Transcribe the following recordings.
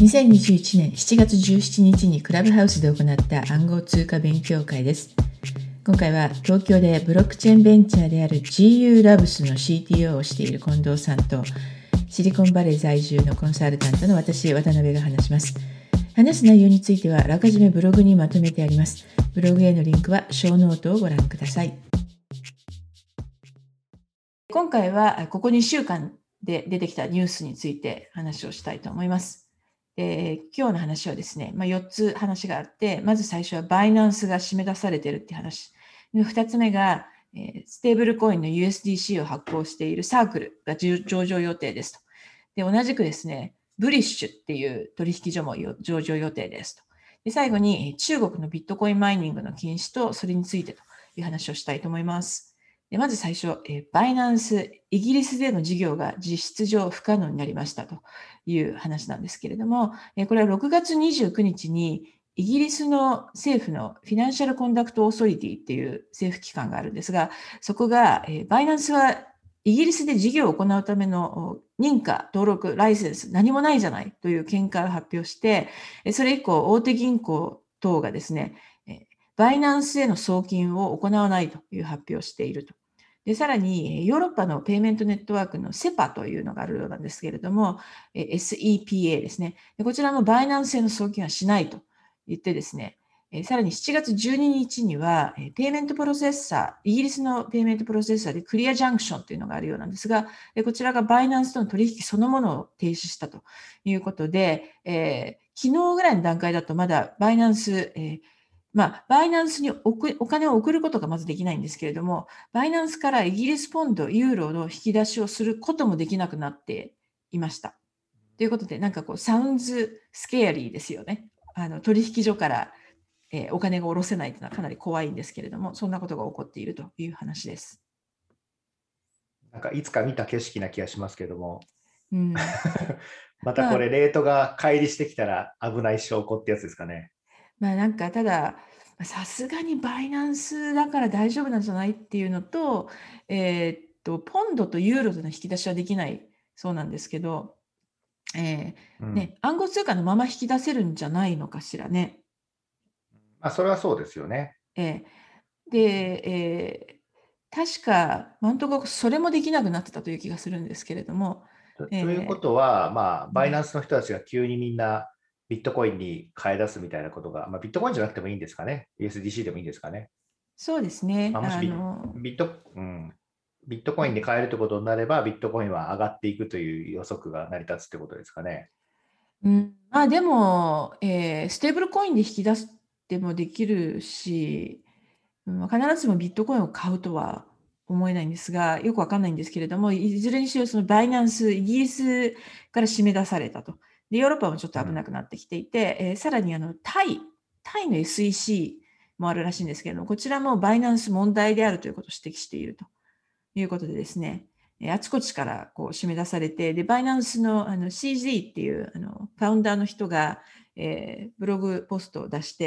2021年7月17日にクラブハウスで行った暗号通貨勉強会です。今回は東京でブロックチェーンベンチャーである GU ラブスの CTO をしている近藤さんと、シリコンバレー在住のコンサルタントの私、渡辺が話します。話す内容についてはあらかじめブログにまとめてあります。ブログへのリンクはショーノートをご覧ください。今回はここ2週間で出てきたニュースについて話をしたいと思います。今日の話はですね、4つ話があって、まず最初はバイナンスが締め出されているっていう話。2つ目が、ステーブルコインの USDC を発行しているサークルが上場予定ですと。で、同じくですね、ブリッシュっていう取引所も上場予定ですと。で、最後に中国のビットコインマイニングの禁止とそれについてという話をしたいと思います。で、まず最初、バイナンス、イギリスでの事業が実質上不可能になりましたという話なんですけれども、これは6月29日にイギリスの政府のフィナンシャルコンダクトオーソリティっていう政府機関があるんですが、そこが、バイナンスはイギリスで事業を行うための認可、登録、ライセンス、何もないじゃないという見解を発表して、それ以降、大手銀行等がですね、バイナンスへの送金を行わないという発表をしていると。で、さらに、ヨーロッパのペイメントネットワークのセパというのがあるようなんですけれども、SEPA ですね。でこちらもバイナンスへの送金はしないと言ってですね、さらに7月12日には、ペイメントプロセッサー、イギリスのペイメントプロセッサーでクリアジャンクションというのがあるようなんですが、こちらがバイナンスとの取引そのものを停止したということで、昨日ぐらいの段階だとまだバイナンス、バイナンスにお金を送ることがまずできないんですけれども、バイナンスからイギリスポンド、ユーロの引き出しをすることもできなくなっていました。ということで、なんかこう、サウンズスケアリーですよね。取引所から、お金が下ろせないというのはかなり怖いんですけれども、そんなことが起こっているという話です。 なんかいつか見た景色な気がしますけども、 うん、 またこれ、レートが乖離してきたら危ない証拠ってやつですかね。 なんかただ、さすがにバイナンスだから大丈夫なんじゃないっていうのと、ポンドとユーロでの引き出しはできないそうなんですけど、暗号通貨のまま引き出せるんじゃないのかしらね。 それはそうですよね。 で、確か、本当かそれもできなくなってたという気がするんですけれども、 ということは、バイナうんンスの人たちが急にみんなビットコインに買い出すみたいなことが、ビットコインじゃなくてもいいんですかね。USDC でもいいんですかね。 そうですね。 もしビットコインで買えるということになれば、ビットコインは上がっていくという予測が成り立つってことですかね。 でも、ステーブルコインで引き出してもできるし、必ずしもビットコインを買うとは思えないんですが、よくわかんないんですけれども、いずれにしろそのバイナンス、イギリスから締め出されたと。で、ヨーロッパもちょっと危なくなってきていて、さらにタイの SEC もあるらしいんですけれども、こちらもバイナンス問題であるということを指摘しているということでですね、あちこちからこう締め出されて、で、バイナンスのCZ っていうファウンダーの人が、ブログポストを出して、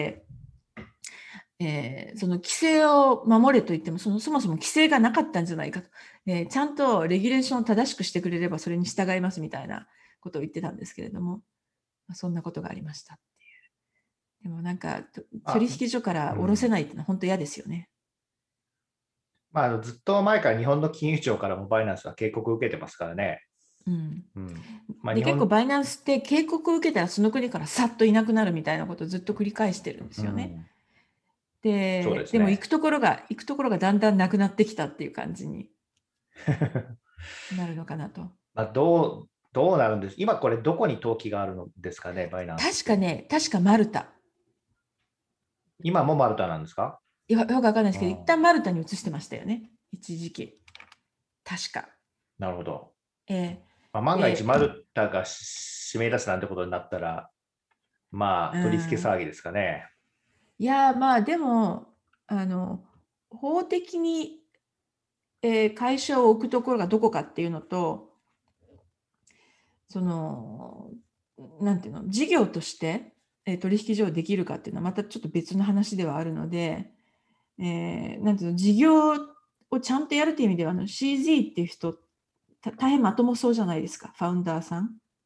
その規制を守れと言っても、そもそも規制がなかったんじゃないかと、ちゃんとレギュレーションを正しくしてくれればそれに従いますみたいなことを言ってたんですけれども、そんなことがありましたっていう。でもなんか、取引所から下ろせないってのは本当嫌ですよね。 ずっと前から日本の金融庁からもバイナンスは警告を受けてますからね。 で、結構バイナンスって警告を受けたらその国からさっといなくなるみたいなことをずっと繰り返してるんですよね。でも行くところがだんだんなくなってきたっていう感じになるのかなと。 どうなるんです？今これどこに登記があるのですかね、バイナンスって。 確かマルタ。 今もマルタなんですか？ よくわかんないですけど、一旦マルタに移してましたよね。一時期。確か。 なるほど。 え万が一マルタが締め出すなんてことになったら、取り付け騒ぎですかね。 いや、でも、法的に、会社を置くところがどこかっていうのと、その、なんていうの、事業として、取引所をできるかっていうのはまたちょっと別の話ではあるので、なんていうの、事業をちゃんとやるという意味では、CZ っていう人、大変まともそうじゃないですか、ファウンダーさん。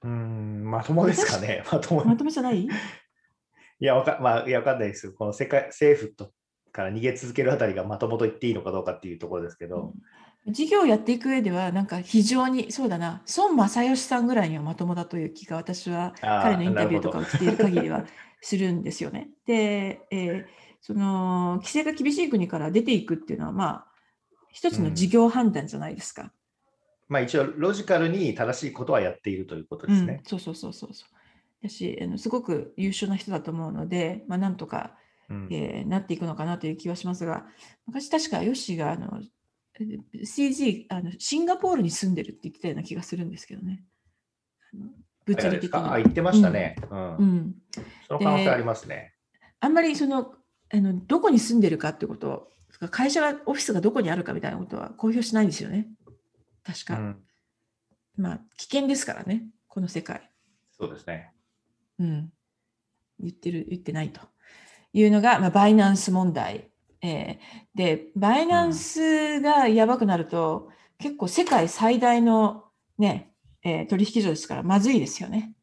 まともですかね。まとも。 まとめじゃない？ いや、わかんないですよ。この政府から逃げ続けるあたりがまともと言っていいのかどうかっていうところですけど。 事業をやっていく上では、なんか非常に、そうだな、孫正義さんぐらいにはまともだという気が、私は彼のインタビューとかをしている限りはするんですよね。で、その規制が厳しい国から出ていくっていうのは、まあ、一つの事業判断じゃないですか。 まあ一応、ロジカルに正しいことはやっているということですね。 そう。だし、すごく優秀な人だと思うので、まあ、なんとか、なっていくのかなという気はしますが、昔確かヨッシーがCG シンガポールに住んでるって言ってたような気がするんですけどね。物理的には。 言ってましたね。その可能性ありますね。 あんまりどこに住んでるかってことを、会社が、オフィスがどこにあるかみたいなことは公表しないんですよね。確か。まあ、危険ですからね、この世界。 そうですね。 言ってないというのが、まあ、バイナンス問題。で、バイナンスがやばくなると、結構世界最大のね、取引所ですから、まずいですよね。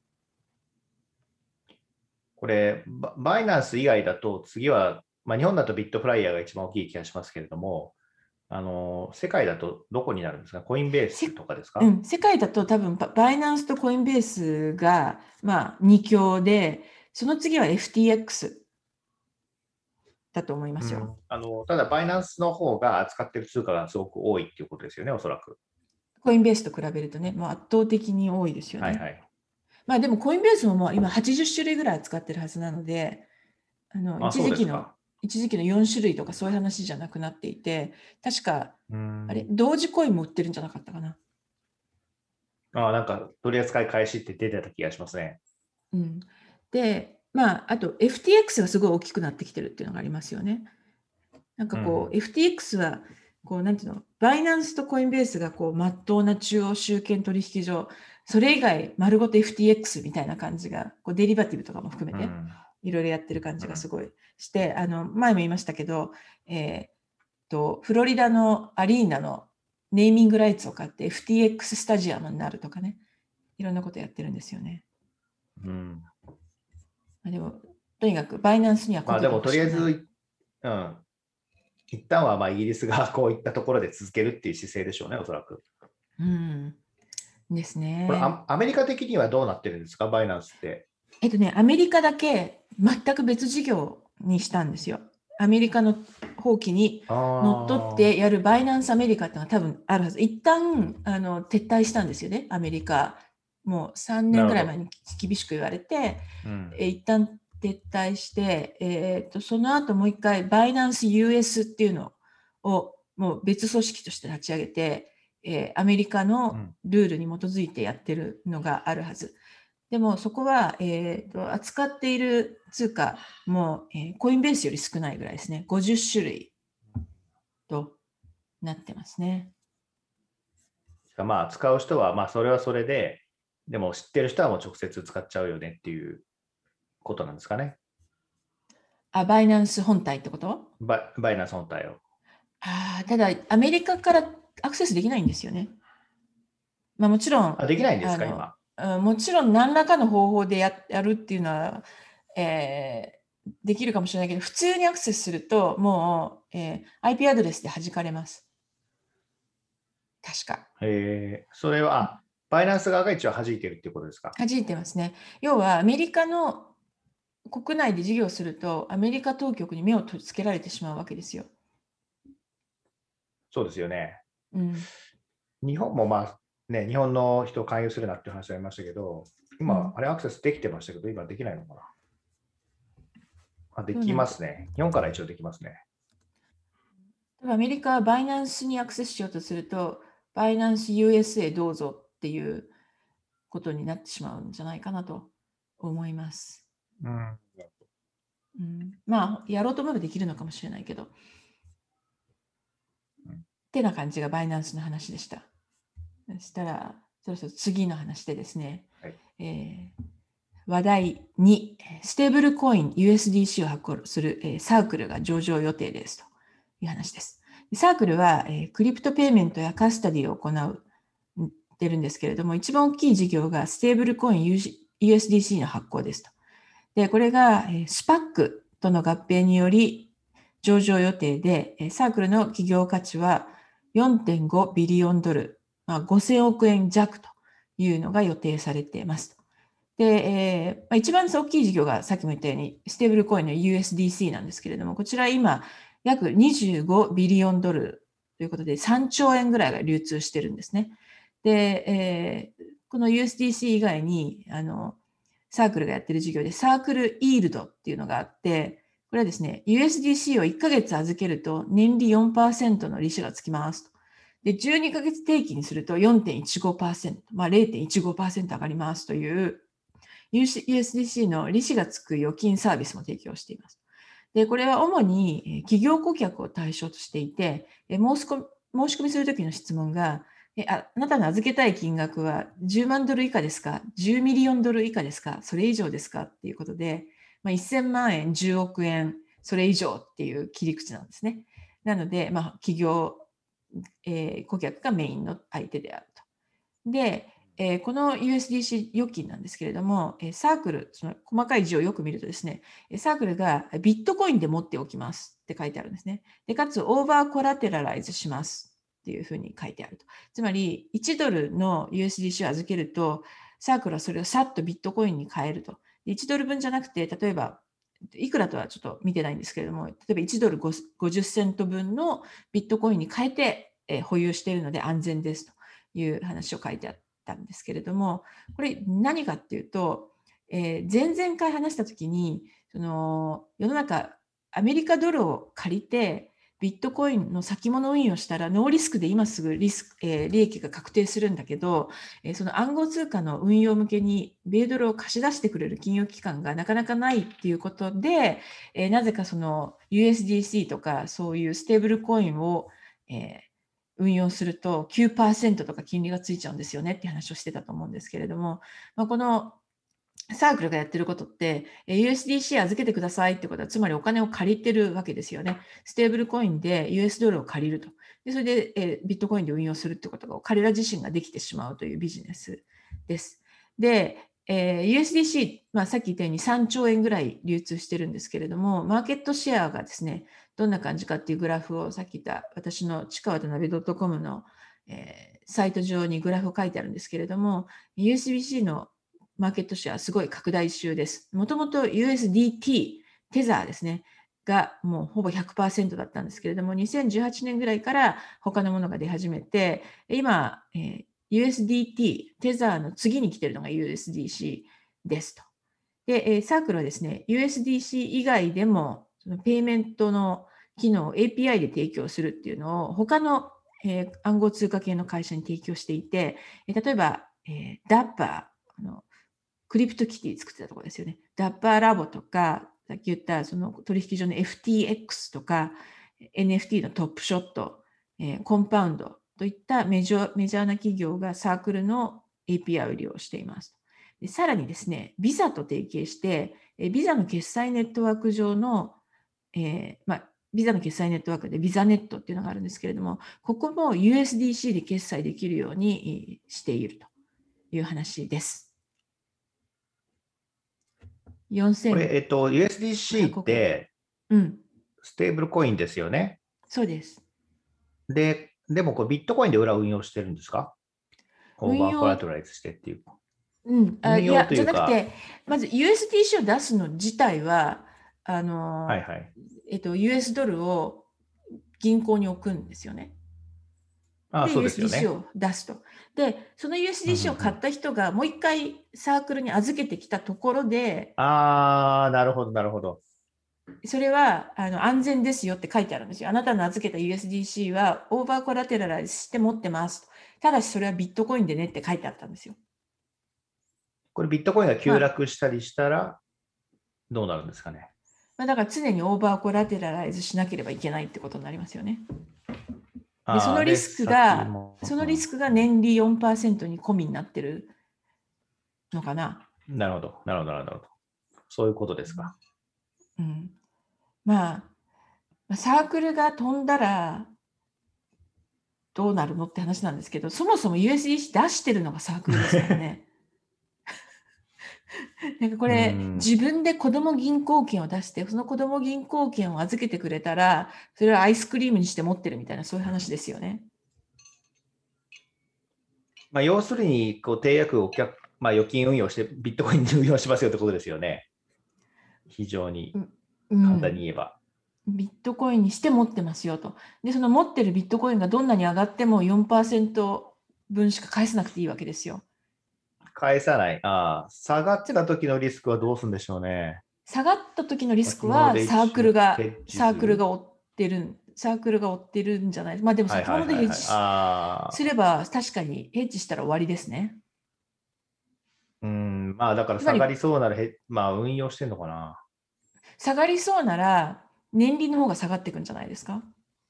これ、バイナンス以外だと、次は、まあ、日本だとビットフライヤーが一番大きい気がしますけれども、世界だとどこになるんですか？コインベースとかですか？ 世界だと多分、バイナンスとコインベースが、まあ、2強で、その次は FTX だと思いますよ。 ただ、バイナンスの方が扱っている通貨がすごく多いっていうことですよね、おそらく。 コインベースと比べるとね、もう圧倒的に多いですよね。 はいはい。 まあでもコインベースももう今80種類ぐらい扱ってるはずなので、一時期の4種類とかそういう話じゃなくなっていて、確か、同時コインも売ってるんじゃなかったかな。 なんか取り扱い開始って出てた気がしますね。 で、まあ、あと FTX がすごい大きくなってきてるっていうのがありますよね。なんかこう、FTX は、こう、なんていうの、バイナンスとコインベースがこう、まっとうな中央集権取引所、それ以外、丸ごと FTX みたいな感じが、こうデリバティブとかも含めて、いろいろやってる感じがすごいして、前も言いましたけど、フロリダのアリーナのネーミングライツを買って FTX スタジアムになるとかね、いろんなことやってるんですよね。でも、とにかくバイナンスにはまあでもとりあえず、一旦はまあイギリスがこういったところで続けるっていう姿勢でしょうね、おそらく。 ですね。 これアメリカ的にはどうなってるんですか、バイナンスって。 アメリカだけ全く別事業にしたんですよ。アメリカの法規にのっとってやるバイナンスアメリカっていうのが多分あるはず。一旦撤退したんですよね、アメリカ。もう3年ぐらい前に厳しく言われて、一旦撤退して、その後もう一回バイナンス US っていうのをもう別組織として立ち上げて、アメリカのルールに基づいてやってるのがあるはず。でもそこは、扱っている通貨も、コインベースより少ないぐらいですね。50種類となってますね。 まあ使う人はまあそれはそれで、でも知ってる人はもう直接使っちゃうよねっていうことなんですかね。 バイナンス本体ってこと？ バイナンス本体を。 ただ、アメリカからアクセスできないんですよね。まあもちろん。 できないんですか、今。 もちろん何らかの方法でやるっていうのは、できるかもしれないけど、普通にアクセスすると、もう、IP アドレスで弾かれます。確か。 それは、バイナンス側が一応弾いてるっていうことですか？ 弾いてますね。要は、アメリカの国内で事業すると、アメリカ当局に目をつけられてしまうわけですよ。 そうですよね。日本もまあ、ね、日本の人を勧誘するなっていう話ありましたけど、今、あれアクセスできてましたけど、今できないのかな。できますね。日本から一応できますね。 アメリカはバイナンスにアクセスしようとすると、バイナンス USA どうぞっていうことになってしまうんじゃないかなと思います。まあ、やろうと思えばできるのかもしれないけど。ってな感じがバイナンスの話でした。そしたら、そろそろ次の話でですね、話題2、ステーブルコイン USDC を発行するサークルが上場予定ですという話です。サークルはクリプトペイメントやカスタディを行うってるんですけれども、一番大きい事業がステーブルコイン USDC の発行ですと。で、これがスパックとの合併により上場予定で、サークルの企業価値は 4.5 ビリオンドル、5000億円弱というのが予定されています。で、一番大きい事業がさっきも言ったように、ステーブルコインの USDC なんですけれども、こちら今、約25ビリオンドルということで、3兆円ぐらいが流通してるんですね。で、この USDC 以外に、サークルがやってる事業で、サークルイールドっていうのがあって、これはですね、USDC を1ヶ月預けると年利 4% の利子がつきますと。で、12ヶ月定期にすると 4.15%、0.15% 上がりますという USDC の利子がつく預金サービスも提供しています。で、これは主に企業顧客を対象としていて、申し込みするときの質問が、あなたの預けたい金額は10万ドル以下ですか ?10 ミリオンドル以下ですかそれ以上ですかっていうことで、1000万円、10億円、それ以上っていう切り口なんですね。なので、企業、顧客がメインの相手であると。で、この USDC 預金なんですけれども、サークル、その細かい字をよく見るとですね、サークルがビットコインで持っておきますって書いてあるんですね。でかつ、オーバーコラテラライズしますっていうふうに書いてあると。つまり、1ドルの USDC を預けると、サークルはそれをさっとビットコインに変えると。1ドル分じゃなくて、例えば、いくらとはちょっと見てないんですけれども、例えば1ドル50セント分のビットコインに変えて、保有しているので安全ですという話を書いてあったんですけれども、これ何かっていうと、前々回話したときに、世の中、アメリカドルを借りて、ビットコインの先物運用したら、ノーリスクで今すぐ利益が確定するんだけど、その暗号通貨の運用向けに米ドルを貸し出してくれる金融機関がなかなかないっていうことで、なぜかその USDC とかそういうステーブルコインを、運用すると 9% とか金利がついちゃうんですよねって話をしてたと思うんですけれども、このサークルがやってることって、USDC 預けてくださいってことは、つまりお金を借りてるわけですよね。ステーブルコインで US ドルを借りると。でそれで、ビットコインで運用するってことが彼ら自身ができてしまうというビジネスです。で、USDC、さっき言ったように3兆円ぐらい流通してるんですけれども、マーケットシェアがですね、どんな感じかっていうグラフをさっき言った私の近渡辺 .com の、サイト上にグラフを書いてあるんですけれども、USDC のマーケットシェアすごい拡大中です。もともと USDT、テザーですね、がもうほぼ 100% だったんですけれども、2018年ぐらいから他のものが出始めて、今、USDT、テザーの次に来ているのが USDC ですと。で、サークルはですね、USDC 以外でも、そのペイメントの機能を API で提供するっていうのを他の、暗号通貨系の会社に提供していて、例えば、DAPPER、クリプトキティ作ってたところですよね。ダッパーラボとか、さっき言ったその取引所の FTX とか、NFT のトップショット、コンパウンドといったメジャーな企業がサークルの API を利用しています。でさらにですね、ビザと提携して、ビザの決済ネットワーク上の、ビザの決済ネットワークでビザネットっていうのがあるんですけれども、ここも USDC で決済できるようにしているという話です。 これ、USDC 4500 っ億円。 てうん、 ステーブルコインですよね。 そうです。 でもこれビットコインで裏運用してるんですか？オーバーコラ運用、 トライズしてっていう。 いや、 運用とじいうか、 ゃなくて、まず USDC を出すの自体は、あの、 はいはい。 US ドルを銀行に置くんですよね。で、 そうですよ USDC ね。 を出すと。で、そのうんうんう USDC を買っん。 た人がもう一回サークルに預けてきたところで、 なるほど、なるほど。 それは安全ですよって書いてあるんですよ。あなたの預けた USDC はオーバーコラテラライズして持ってますと。ただしそれはビットコインでねって書いてあったんですよ。 これビットコインが急まあ、 落したりしたらどうなるんですかね。 だから常にオーバーコラテラライズしなければいけないってことになりますよね。で、 で、先も、 そのリスクが年利 4% に込みになってるのかな。 なるほど、なるほど、なるほど。そういうことですか。 うん。まあ、サークルが飛んだら、 どうなるのって話なんですけど、そもそも USDC 出してるのがサークルですからね。なんかこれ、自分で子供銀行券を出して、その子供銀行券を預けてくれたら、それをアイスクリームにして持ってるみたいな、そういう話ですよね。 まあ、要するに、締約まあ、預金運用して、ビットコインに運用しますよってことですよね。非常に簡単に言えば。 ビットコインにして持ってますよと。で、その持ってるビットコインがどんなに上がっても4%分しか返さなくていいわけですよ。 返さない。下がった時のリスクはどうするんでしょうね。 下がった時のリスク先物はで一緒にヘッジする。 追ってる、サークルが追ってるんじゃない。まあでもはい先物ではいはいはい。 ヘッジすれば確かにヘッジしたら終わりですね。 まあだからつまり下がりそうならまあ運用してんのかな。 下がりそうなら年利の方が下がっていくんじゃないですか。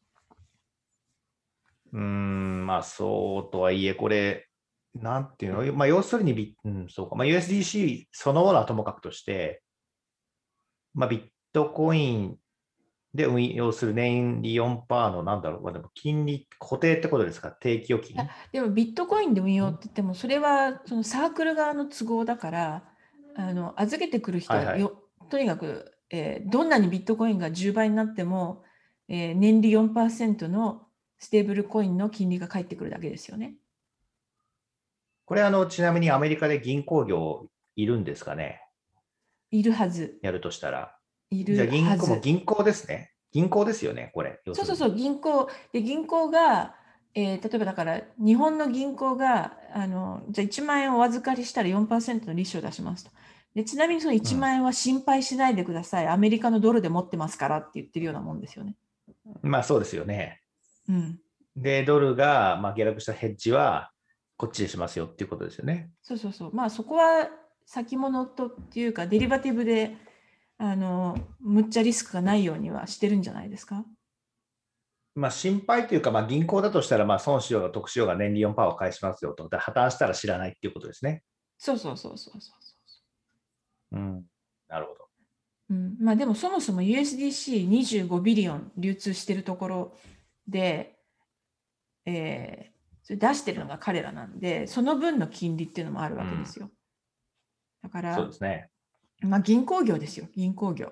まあそうとはいえ、これ、なんていうの、まあ要するにそうか、まあ USDC そのものはともかくとして、まあビットコインで運用する年利4%の、なんだろう、まあ、でも金利固定ってことですか、定期預金。 でもビットコインで運用って言っても、それはそのサークル側の都合だから、預けてくる人ははいはい。 とにかく、どんなにビットコインが10倍になっても、年利4%のステーブルコインの金利が返ってくるだけですよね。 これちなみにアメリカで銀行業いるんですかね、 いるはず。 やるとしたら。 いじゃあるはず。 銀行ですね。銀行ですよね、これ、要するに。 そうそうそう、銀行が、例えばだから、日本の銀行が、じゃあ1万円をお預かりしたら4%の利子を出しますと。で、ちなみにその1万円は心配しないでください。アメリカのドルで持ってますからって言ってるようなもんですよね。 まあそうですよね。 うん。 で、ドルが、まあ、下落したヘッジは、こっちでしますよっていうことですよね。 そうそうそう。まあそこは先物とっていうか、デリバティブで、むっちゃリスクがないようにはしてるんじゃないですか。 まあ心配というか、まあ銀行だとしたら、まあ損しようが得しようが年利4%を返しますよと。で破綻したら知らないっていうことですね。 そうそうそうそうそうそう。 なるほど。 まあでもそもそも USDC25 ビリオン流通してるところで、それ出してるのが彼らなんで、その分の金利っていうのもあるわけですよ。だかそうら、 ですね。 まあ銀行業ですよ、銀行業。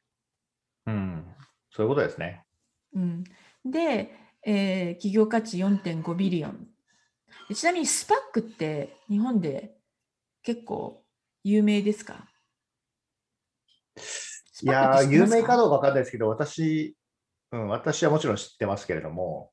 そういうことですね。 で、企業価値4.5ビリオン。ちなみにスパックって日本で結構有名ですか？スパックって知って有ますか？ 名かどうかわかんないですけど、私はもちろん知ってますけれども、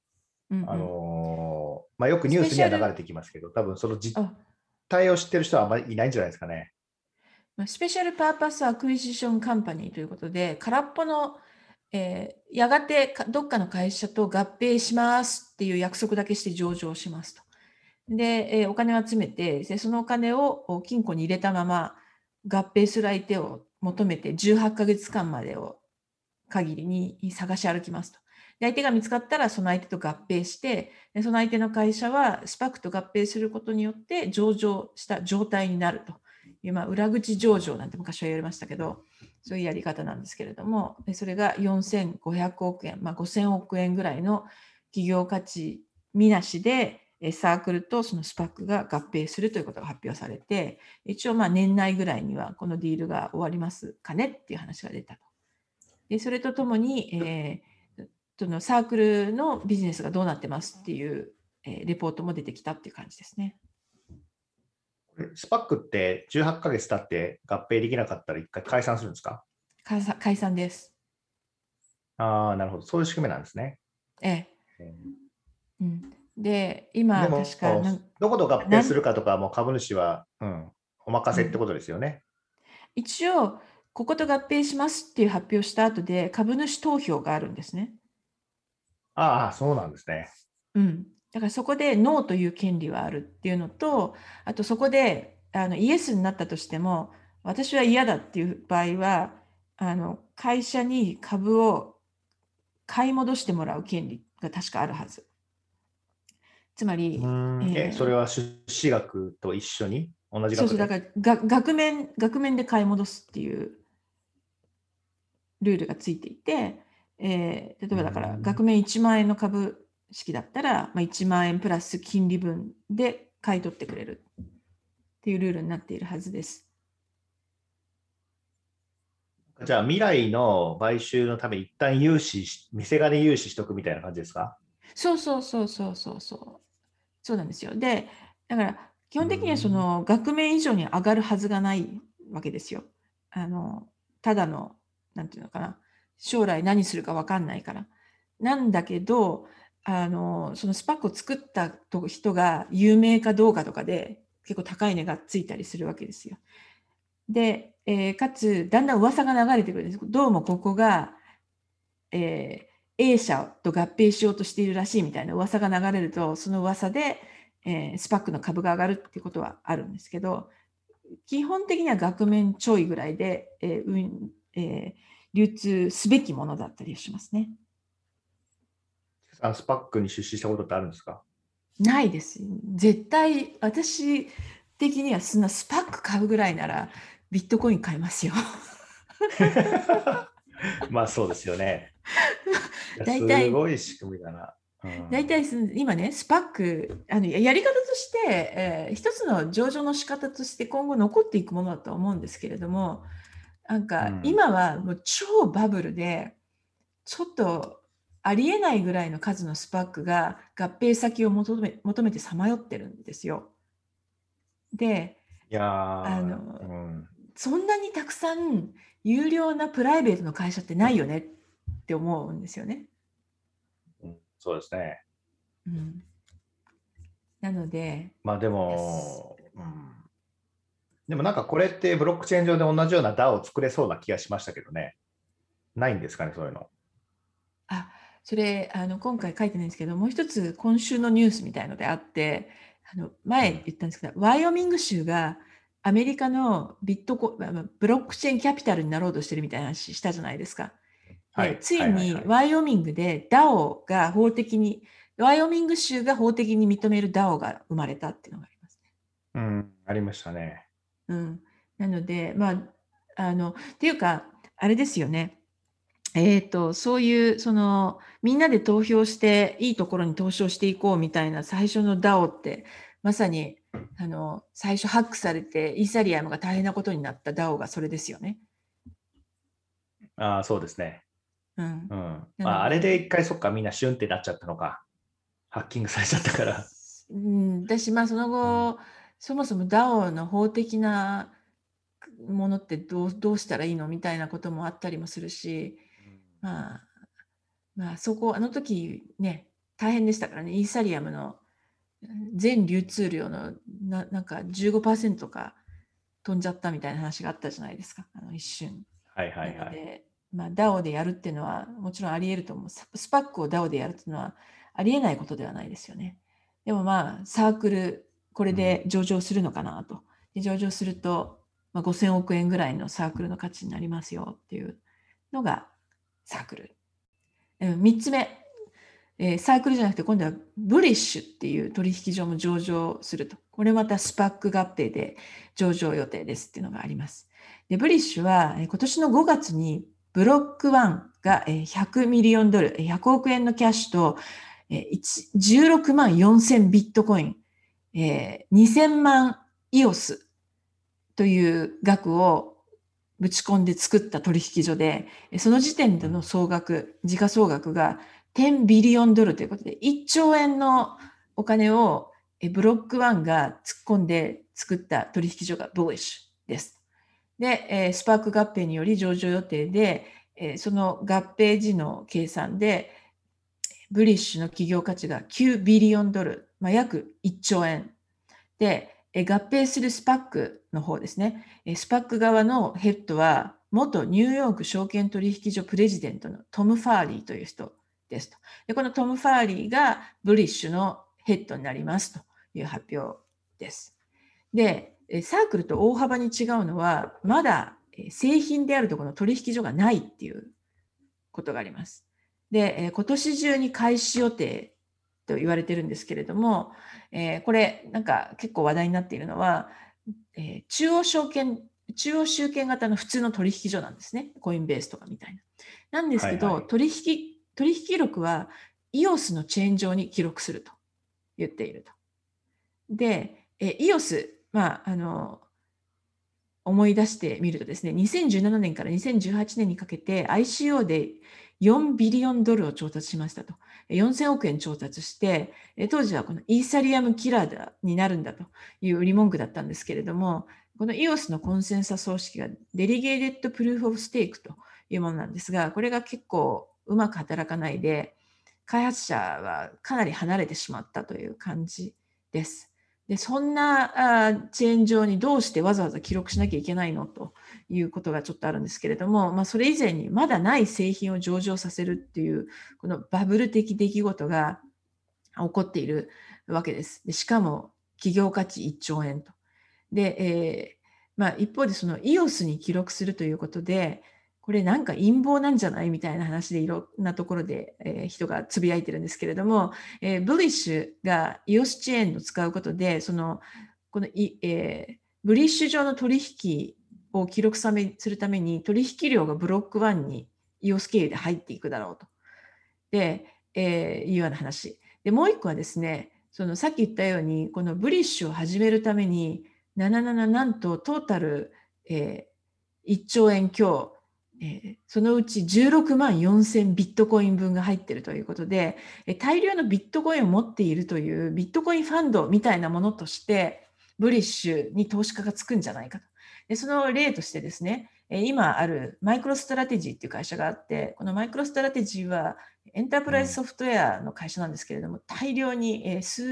まあ、よくニュースには流れてきますけど、多分その実態を知ってる人はあまりいないんじゃないですかね。 スペシャルパーパスアクイジションカンパニーということで、空っぽの、やがてどっかの会社と合併しますっていう約束だけして上場しますと。で、お金を集めて、そのお金を金庫に入れたまま合併する相手を求めて18ヶ月間までを限りに探し歩きますと。で、相手が見つかったらその相手と合併して、でその相手の会社はスパックと合併することによって上場した状態になるという、裏口上場なんて昔は言われましたけど、そういうやり方なんですけれども、それが4500億円、5000億円ぐらいの企業価値見なしで、サークルとそのスパックが合併するということが発表されて、一応年内ぐらいにはこのディールが終わりますかねっていう話が出たと。でそれとともに、そのサークルのビジネスがどうなってますっていう、レポートも出てきたっていう感じですね。 スパックって18ヶ月経って合併できなかったら一回解散するんですか？ 解散です。 なるほど。そういう仕組みなんですね。 ええ。で、今、 でも、 確かどこと合併するかとか、もう株主は、お任せってことですよね。 一応、ここと合併しますっていう発表した後で、株主投票があるんですね。 そうなんですね。 だからそこでノーという権利はあるっていうのと、あとそこでイエスになったとしても、私は嫌だっていう場合は、会社に株を買い戻してもらう権利が確かあるはず。つまり、 それは出資額と一緒に同じそうそう、だ額で。 から額面で買い戻すっていうルールがついていて、例えばだから額面1万円の株式だったら、1万円プラス金利分で買い取ってくれるっていうルールになっているはずです。 じゃあ未来の買収のため一旦店側で融資しとくみたいな感じですか？ そうそうそうそうそうそう。そうなんですよ。で、だから基う本的にはそん。 の額面以上に上がるはずがないわけですよ。あの、ただの、なんていうのかな、将来何するか分かんないから。なんだけど、そのスパックを作った人が有名かどうかとかで結構高い値がついたりするわけですよ。で、かつ、だんだん噂が流れてくるんです。どうもここが、A 社と合併しようとしているらしいみたいな噂が流れると、その噂で、スパックの株が上がるっていうことはあるんですけど、基本的には額面ちょいぐらいで、流通すべきものだったりしますね。 スパックに出資したことってあるんですか？ ないです。絶対、私的にはそんなスパック買うぐらいならビットコイン買いますよ。 まあそうですよね。いや、す大体、 ごい仕組みだな。うん。 大体今ね、スパック、やり方として、一つの上場の仕方として今後残っていくものだと思うんですけれども、なんかうん。 今はもう超バブルで、ちょっとありえないぐらいの数のスパックが合併先を求めてさまよってるんですよ。で、 いやー、 あの、 うん。 そんなにたくさん有料なプライベートの会社ってないよねって思うんですよね。 うん、そうですね。 うん、なので、 まあでです。 も、うん。でもなんかこれってブロックチェーン上で同じような DAO を作れそうな気がしましたけどね。ないんですかね、そういうの。 あ、それ、今回書いてないんですけど、もう一つ今週のニュースみたいのであって、 うん。 前言ったんですけど、ワイオミング州がアメリカのブロックチェーンキャピタルになろうとしてるみたいな話したじゃないですか。で、 はい、 ついはい、はい、はい。 にワイオミングで DAO がワイオミング州が法的に認める DAO が生まれたっていうのがありますね。 うん、ありましたね。 うん。なので、っていうか、あれですよね。そういう、みんなで投票して、いいところに投票していこうみたいな最初の DAO って、まさに、最初ハックされて、イーサリアムが大変なことになった DAO がそれですよね。 ああ、そうですね。 うん。 うん。 なまあ、あれでので、 一回そっか、みんなシュンってなっちゃったのか。ハッキングされちゃったから。 うん、私、そのうん。 後、そもそも DAO の法的なものってどうしたらいいのみたいなこともあったりもするし、まあ、あの時ね、大変でしたからね、イーサリアムの全流通量のなんか15%か飛んじゃったみたいな話があったじゃないですか、一瞬。 はいはないはい。 ので、DAO でやるっていうのはもちろんあり得ると思う。スパックを DAO でやるっていうのはありえないことではないですよね。でもサークル、これうん。 で上場するのかなと。で上場すると、5000億円ぐらいのサークルの価値になりますよっていうのがサークル。3つ目、サークルじゃなくて今度はブリッシュっていう取引所も上場すると。これまたスパック合併で上場予定ですっていうのがあります。で、ブリッシュは今年の5月にブロック1が100ミリオンドル、100億円のキャッシュと16万4000ビットコイン、2000万イオスという額をぶち込んで作った取引所で、その時点での時価総額が10ビリオンドルということで、1兆円のお金をブロック1が突っ込んで作った取引所がブリッシュです。で、スパーク合併により上場予定で、その合併時の計算で、ブリッシュの企業価値が9ビリオンドル、約1兆円で、合併するスパックの方ですね。スパック側のヘッドは、元ニューヨーク証券取引所プレジデントのトム・ファーリーという人ですと。で、このトム・ファーリーがブリッシュのヘッドになりますという発表です。で、サークルと大幅に違うのは、まだ製品であるところの取引所がないっていうことがあります。で、今年中に開始予定と言われてるんですけれども、これなんか結構話題になっているのは、中央集権型の普通の取引所なんですね。コインベースとかみたいな。なんですけど、 はいはい。 取引記録は EOS のチェーン上に記録すると言っていると。で、EOS、思い出してみるとですね、2017年から2018年にかけて ICO で4ビリオンドルを調達しましたと。4000億円調達して、当時はこのイーサリアムキラーになるんだという売り文句だったんですけれども、この EOS のコンセンサス方式がデリゲーテッドプルーフオブステークというものなんですが、これが結構うまく働かないで、開発者はかなり離れてしまったという感じです。でそんなチェーン上にどうしてわざわざ記録しなきゃいけないのということがちょっとあるんですけれども、それ以前にまだない製品を上場させるっていうこのバブル的出来事が起こっているわけです。でしかも企業価値1兆円と。で、一方でその EOS に記録するということで、これなんか陰謀なんじゃないみたいな話でいろんなところで、人がつぶやいてるんですけれども、ブリッシュが EOS チェーンを使うことで、この、ブリッシュ上の取引を記録するために取引量がブロック1に EOS 経由で入っていくだろうと。で、いうような話。で、もう一個はですね、さっき言ったように、このブリッシュを始めるために、なんとトータル、1兆円強、そのうち16万4000ビットコイン分が入っているということで、大量のビットコインを持っているというビットコインファンドみたいなものとして、ブリッシュに投資家がつくんじゃないかと。でその例としてですね、今あるマイクロストラテジーっていう会社があって、このマイクロストラテジーはエンタープライズソフトウェアの会社なんですけれども、大量に、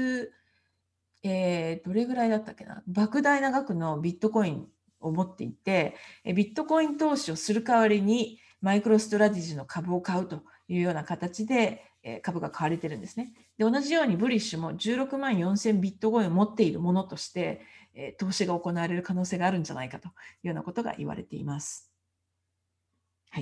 どれぐらいだったっけな、莫大な額のビットコインを持っていて、ビットコイン投資をする代わりにマイクロストラテジーの株を買うというような形で株が買われてるんですね。で、同じようにブリッシュも16万4000ビットコインを持っているものとして投資が行われる可能性があるんじゃないかというようなことが言われています。はい。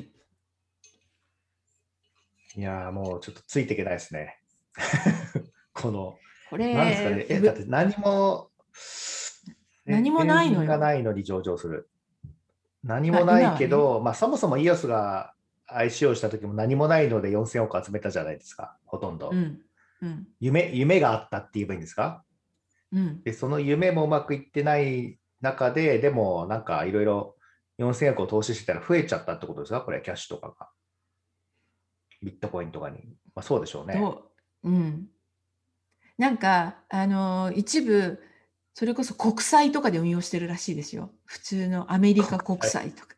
いやー、もうちょっとついていけないですね。この、 こなんですかれ、 ね。だって何も、 何も製品がないのよ。 ないのに上場する。何もない今はね。 けど、そもそも EOS が ICO した時も何もないので4000億集めたじゃないですか、ほとんど。 うん。うん。 夢があったって言えばいいんですか？ うん。 で、その夢もうまくいってない中で、でもなんかいろいろ4000億を投資してたら増えちゃったってことですか？これ、キャッシュとかが。ビットコインとかに。そうでしょうね。 うん。なんか、一部、それこそ国債とかで運用してるらしいですよ。普通のアメリカ国国債。 債とか。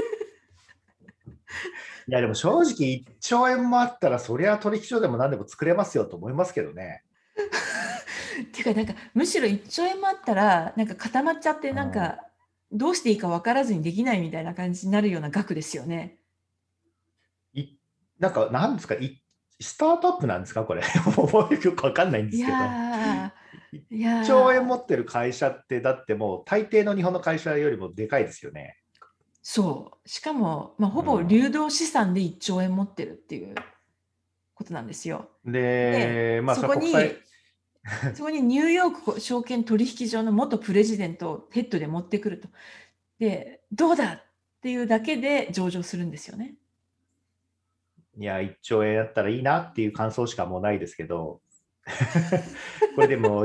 いや、でも正直1兆円もあったら、そりゃ取引所でも何でも作れますよと思いますけどね。 っていうか、なんか、むしろ1兆円もあったら、なんか固まっちゃって、 うん、 なんか、どうしていいか分からずにできないみたいな感じになるような額ですよね。 いなんか、なんですか、スタートアップなんですか、これ。もうよくわかんないんでいすけど。 や 1 ー、いや兆円持ー、 ってる会社って、だってもう大抵の日本の会社よりもでかいですよね。 そう。しかも、ほぼうん、 流動資産で1兆円持ってるっていうことなんですよ。で、 で、そそこれは国債、 に、そこにニューヨーク証券取引所の元プレジデントをヘッドで持ってくると。で、どうだっていうだけで上場するんですよね。 いや、1兆円やったらいいなっていう感想しかもうないですけど、これでも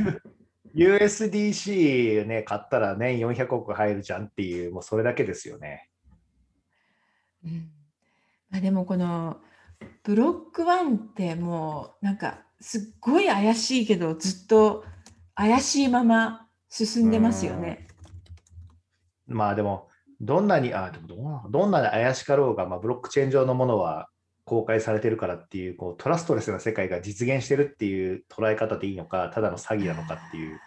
USDC ね、買ったら年400億入るじゃんっていう、もうそれだけですよね。 うん、でもこのブロックワンってもうなんかすっごい怪しいけどずっと怪しいまま進うんでますよん。 ね。 でも、でもどんなに怪しかろうが、ブロックチェーン上のものは公開されてるからっていう、トラストレスな世界が実現してるっていう捉え方でいいのか、ただの詐欺なのかっていう。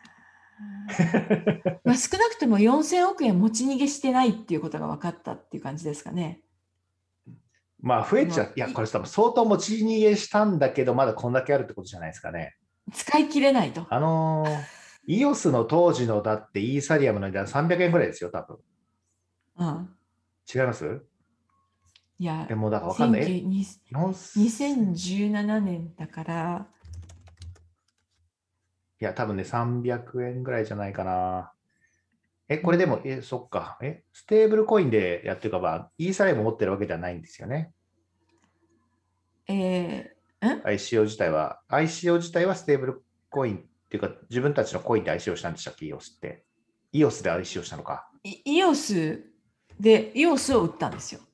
少なくとも4000億円持ち逃げしてないっていうことが分かったっていう感じですかね。 増えちゃう。いや、これ多分相当持ち逃げしたんだけど、まだこんだけあるってことじゃないですかね。 使い切れないと。 EOS の当時のだってイーサリアムの値段300円ぐらいですよ、多分。 うん、 違います？ いや、 もうだからわかんない。4000、 2017年だから、 いや、多分ね、300円ぐらいじゃないかな。これでも、そっか。ステーブルコインでやってるか、イーサリアム持ってるわけではないんですよね。 ICO 自体は、ICO 自体はステーブルコインっていうか、自分たちのコインで ICO したんでしたっけ、EOS って。EOS で ICO したのか。 EOS で EOS を売ったんですよ。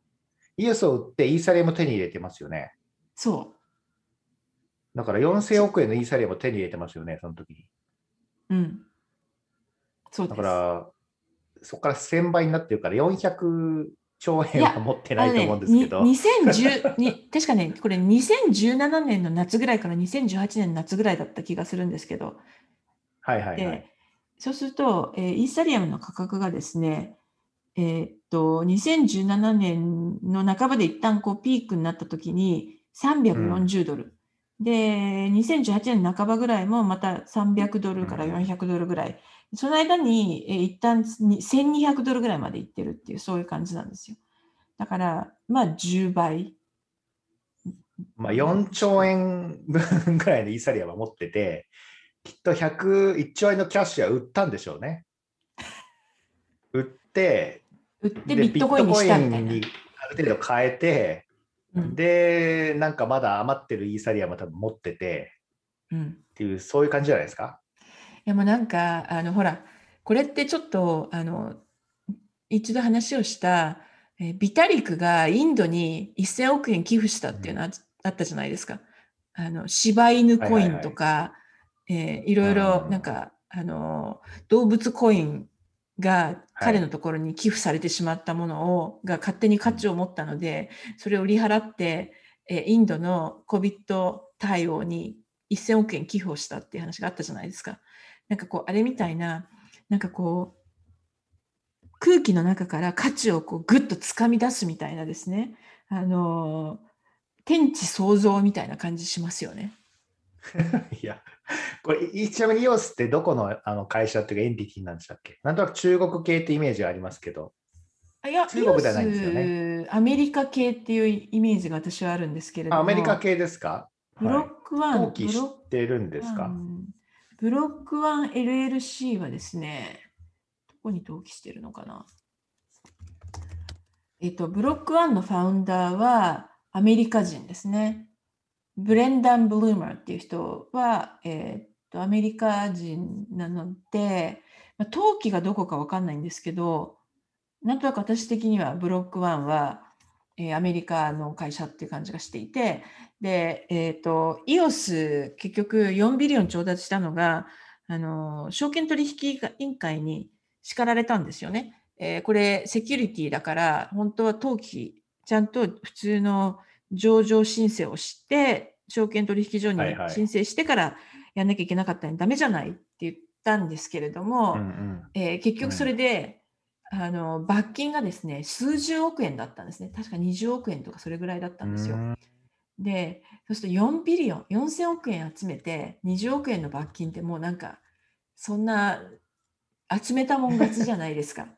EOS を売ってイーサリアム手に入れてますよね。 そだから4000億円のイーサリアムを手に入れてますよね、その時に。 う。うん。そうだかです。 ら、そこから1000倍になってるから400兆円はいや、 持ってないと思うんね、 ですけど。 2010に、確かね、これ2017年の夏ぐらいから2018年の夏ぐらいだった気がするんですけど、 はいはいはい。 で、そうすると、イーサリアムの価格がですね、2017年の半ばで一旦こうピークになった時に340ドル。で、2018年半ばぐらいもまた300ドルから400ドルぐらい。その間に、一旦1200ドルぐらいまでいってるっていう、そういう感じなんですよ。だから、まあ10倍。 まあ、4兆円分ぐらいのイーサリアムは持ってて、きっと101兆円のキャッシュは売ったんでしょうね。売って、 売ってで、 ビットコインにしビットコイたみたいな。 ンにある程度変えて、 うん。 で、なんかまだ余ってるイーサリアムは多分持っててうん。 っていう、そういう感じじゃないですか。 いやもうなんか、ほら、これってちょっと、一度話をした、ビタリクがインドに1000億円寄付したっていうのあったじゃないですか。柴犬はいコインはいはい。 とか、いうろいろなんん。 か、動物コインがはい。 彼のところに寄付されてしまったものが勝手に価うん。 値を持ったので、それを売り払って、インドの COVID 対応に1000億円寄付をしたっていう話があったじゃないですか。なんかこう、あれみたいな、なんかこう、空気の中から価値をこうぐっと掴み出すみたいなですね、あの、天地創造みたいな感じしますよね。 いや、これ、ちなみにイオスってどこの、会社っていうかエンティティなんでしたっけ？なんとなく中国系ってイメージがありますけど、 いや、イオ中国ではないんですよね。 ス、アメリカ系っていうイメージが私はあるんですけれあ、アども、 メリカ系ですか？ ブロッはい。 クワン、 登記してるんですか？ ブロックワン LLC はですね、どこに登記してるのかな。ブロックワンのファウンダーはアメリカ人ですね。ブレンダン・ブルーマーっていう人は、アメリカ人なので、登記がどこかわかんないんですけど、なんとなく私的にはブロックワンは、アメリカの会社っていう感じがしていて、で、EOS 結局4ビリオン調達したのが、証券取引委員会に叱られたんですよね。これセキュリティだから、本当は登記、ちゃんと普通の上場申請をして、証券取引所にはいはい。 申請してからやんなきゃいけなかったのにダメじゃないって言ったんですけれどうんも、結局それうん。 で、罰金がですね、数十億円だったんですね。確か20億円とかそれぐらいだったうんですよ。 ん。 で、そうすると4ビリオン、4000億円集めて20億円の罰金ってもうなんか、そんな集めたもん勝ちじゃないですか。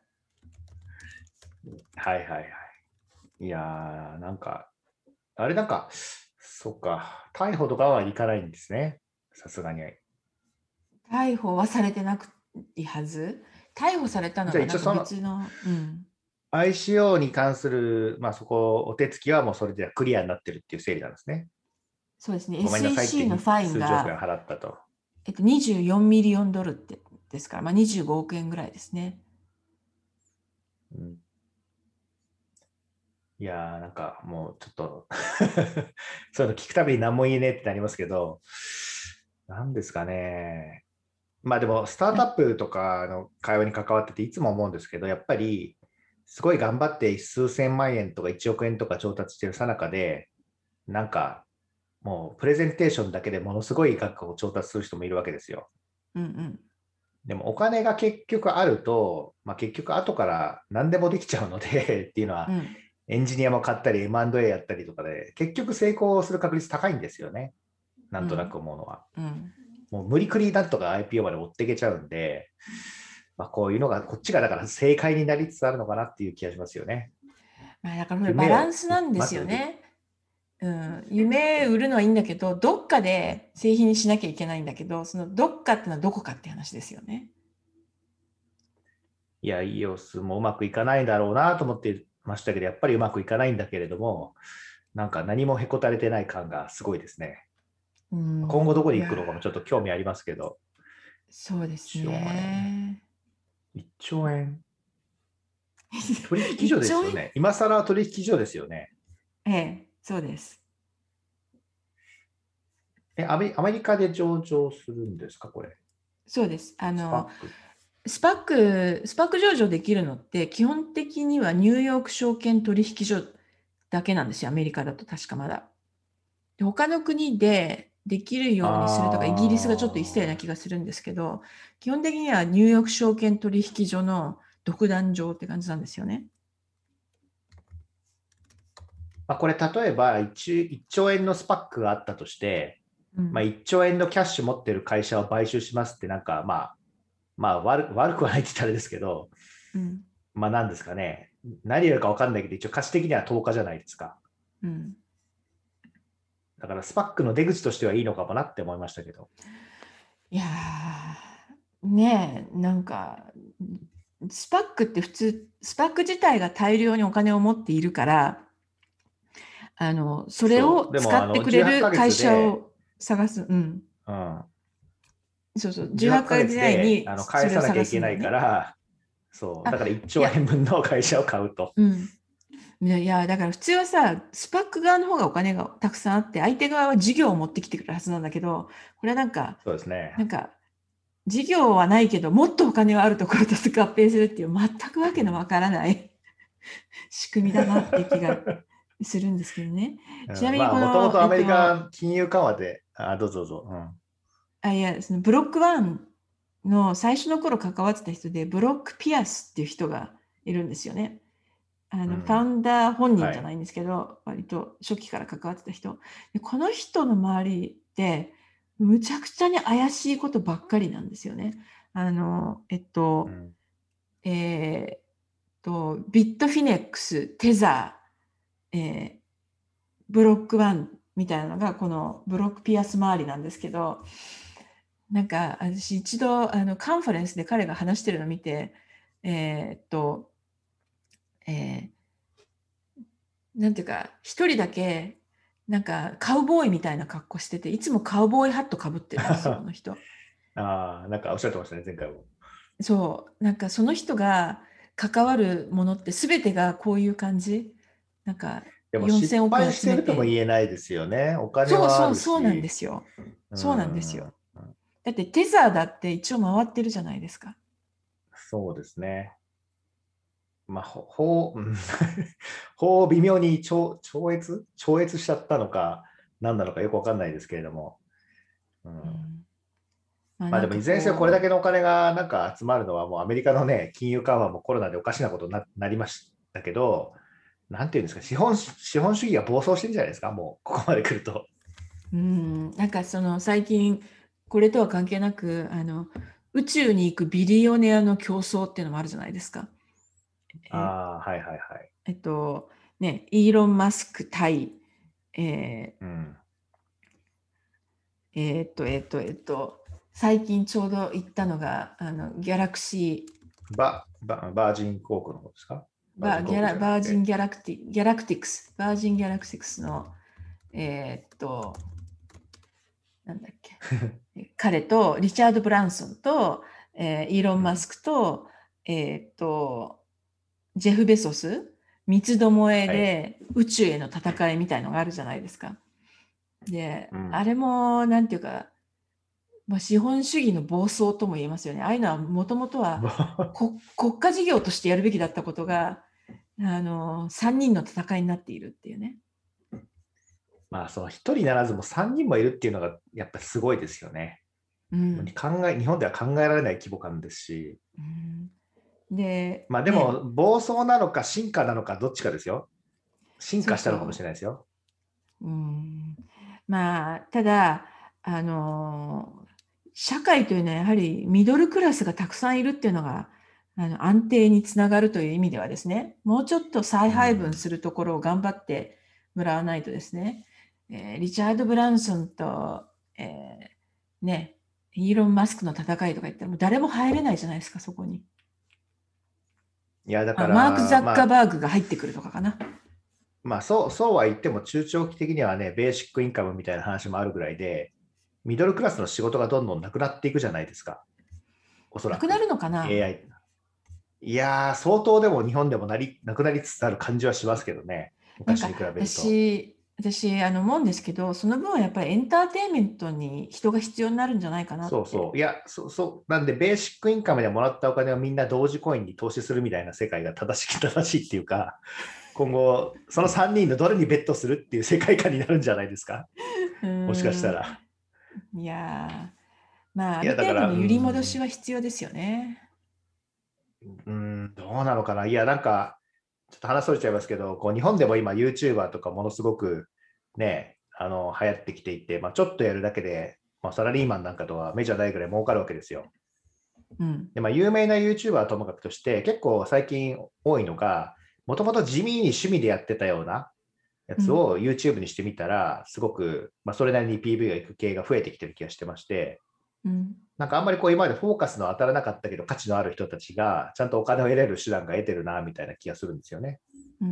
はいはいはい。いやー、なんか、あれなんか、そっか、逮捕とかはいかないんですね。さすがに。 逮捕はされてなくてはず。逮捕されたのじゃあがなんか一応その別の、うん。 ICO に関する、まあそこ、お手つきはもうそれでクリアになってるっていう整理なんですね。 そうですね。 ごめんなさいって SEC のファイン数十億円が、 払ったと。 24ミリオンドルってですから、25億円ぐらいですね。 うん、いやー、なんかもうちょっとそういうの聞くたびに何も言えねえってなりますけど、なんですかね。まあでも、スタートアップとかの会話に関わってていつも思うんですけど、やっぱり、すごい頑張って数千万円とか1億円とか調達してるさなかで、なんか、もうプレゼンテーションだけでものすごい額を調達する人もいるわけですよ。 うんうん。 でもお金が結局あると、まあ、結局後から何でもできちゃうのでっていうのは、 うん。 エンジニアも買ったり M&A やったりとかで、結局成功する確率高いんですよね。なんとなうん。 く思うのは。 うん。 もう無理くりなんとか IPO まで持っていけちゃうんで、まあ、こういうのが、こっちがだから正解になりつつあるのかなっていう気がしますよね。 まあ、だからこれバラン夢をスなんでまず売る。 すよね。うん。夢売るのはいいんだけど、どっかで製品にしなきゃいけないんだけど、そのどっかってのはどこかって話ですよね。 いや、イオスもうまくいかないんだろうなと思ってましたけど、やっぱりうまくいかないんだけれども、 なんか何もへこたれてない感がすごいですね。 うん今後どこにいや、 行くのかもちょっと興味ありますけど、 そうです 1兆円。 ね。 1兆円。取引所 1兆円ですよね。今更取引所ですよね。 ええ、そうです。 アメリカで上場するんですか、これ。 そうです。 スパック。 スパック上場できるのって、基本的にはニューヨーク証券取引所だけなんですよ、アメリカだと確かまだ。で他の国でできるようにするとか、イギリスがちょっと一斉なあ気がするんですけど、基本的にはニューヨーク証券取引所の独壇場って感じなんですよね。 これ例えば1兆円のスパックがあったとして、 うん 1兆円のキャッシュ持ってる会社を買収しますって、なんか悪くはないって言ったらあれですけど、 うんなんですかね。何やるか分かんないけど、一応価値的には10日じゃないですか。 うんだからスパックの出口としてはいいのかもなって思いましたけど。 いやねえ、なんか、スパックって普通、スパック自体が大量にお金を持っているから、それそう。でも、 を使ってくれ 18 る会ヶ月で、 社を探す。うん。 うん、 そうそう。 18 18ヶ月以ヶ月で内にそれを返さなきゃ探いけないかすんだよね。 ら、そう。 あ、 だから1兆いや、 円分の会社を買うと。 うん。いや、だから普通はさ、スパック側の方がお金がたくさんあって、相手側は事業を持ってきてくるはずなんだけど、これはそうですね。 なんか、事業はないけど、もっとお金があるところと合併するっていう、全くわけのわからない仕組みだなって気がするんですけどね。ちなみにもともとアメリカ金融緩和で、どうぞどうぞ。うん。 いや、そのブロックワンの最初の頃関わってた人で、ブロック・ピアスっていう人がいるんですよね。ファウンダー本人はい。 じゃないんですけど、割と初期から関わってた人。でこの人の周りってむちゃくちゃに怪しいことばっかりなんですよね。あの、えっと、 うん。 えビットフィネックス、テザー、ブロックワンみたいなのがこのブロックピアス周りなんですけど、なんか私一度カンファレンスで彼が話してるのを見て、えーっと、えなんていうか、一人だけ、なんかカウボーイみたいな格好してて、いつもカウボーイハットかぶってるんですよ、この人。 なんかおっしゃってましたね、前回も。 そう、なんかその人が関わるものって全てがこういう感じ。なんかでも失 4000億円敗してるとも集めて、 言えないですよね。お金そうはあるそうそうなんでし。 すよ。 うそうなんですん。 よ。だってテザーだって一応回ってるじゃないですか。 そうですね。うん法を微妙に超越しちゃったのか、何なのかよくわかんないですけれども。うん、 うん、なんかでもいずれにせよこれだこけのお金がなんか集まるのはもうアメリカのね、金融緩和もコロナでおかしなことになりましたけど、なんていうんですか、資本主義が暴走してるんじゃないですか、もうここまで来ると。 なんかその最近これとは関係なく宇宙に行くビリオネアの競争っていうのもあるじゃないですか。えはいはいはい。 えっとイーロン・マスク対、えうん。 ーえーっとえーっとえーっと最近ちょうど行ったのがギャラクシーバージン航空の方ですか？バージン航空じゃなくバージンて。 ギャラクティクスバージンギャラクティクスのなんだっけ彼とリチャード・ブランソンと、イーロン・マスうん。 クと、ジェフ・ベソス、三つどもえはい。 で宇宙への戦いみたいのがあるじゃないですか。で、 うん。 あれも、なんていうか、資本主義の暴走とも言えますよね。ああいうのはもともとは国家事業としてやるべきだったことが、3人の戦いになっているっていうね。 その一人ならずも三人もいるっていうのがやっぱすごいですよね。 うん。 日本では考えられない規模感ですし。 うん、で、 でも、暴走なのか進化なのかどっちかですよ。進そう化したのかもしそう。 れないですよ。 ただ、あの社会というのはやはりミドルクラスがたくさんいるっていうのが安定につながるという意味ではですね、もうちょっと再う配分すん。 るところを頑張ってもらわないとですね、リチャード・ブランソンと、ね、イーロン・マスクの戦いとか言ったらもう誰も入れないじゃないですか、そこに。 いや、だかマーク・ザら、 ッカーバーグが入ってくるとかかな。 まあそうは言っても中長期的にはね、ベーシックインカムみたいな話もあるぐらいで、ミドルクラスの仕事がどんどんなくなっていくじゃないですか。おそなくならくるのかな。 AI。いやー、相当でも日本でもなくなりつつある感じはしますけどね。 なんか昔に比べると。 私思うんですけど、その分はやっぱりエンターテインメントに人が必要になるんじゃないかなって。 そうそう。いや、なんで、ベーシックインカムでもらったお金をみんな同時コインに投資するみたいな世界が正しいっていうか、今後、その3人のどれにベットするっていう世界観になるんじゃないですか。 うもしかしたーん、 ら。 いやまあ、あいや、だから、 る程度の揺り戻しは必要ですよね。 どうなのかな。いや、なんか、ちょっと話それちゃいますけど、こう日本でも今 YouTuber とかものすごくね、流行ってきていて、まあ、ちょっとやるだけで、まあ、サラリーマンなんかとはメジャー大ぐらい儲かるわけですよ。 うん。 で、まあ、有名な YouTuber はともかくとして、結構最近多いのが、もともと地味に趣味でやってたようなやうん。 つを YouTube にしてみたら、すごく、まあ、それなりに PV がいく系が増えてきてる気がしてまして、 うん。 なんかあんまりこう今までフォーカスの当たらなかったけど価値のある人たちがちゃんとお金を得れる手段が得てるなみたいな気がするんですよね。 うん。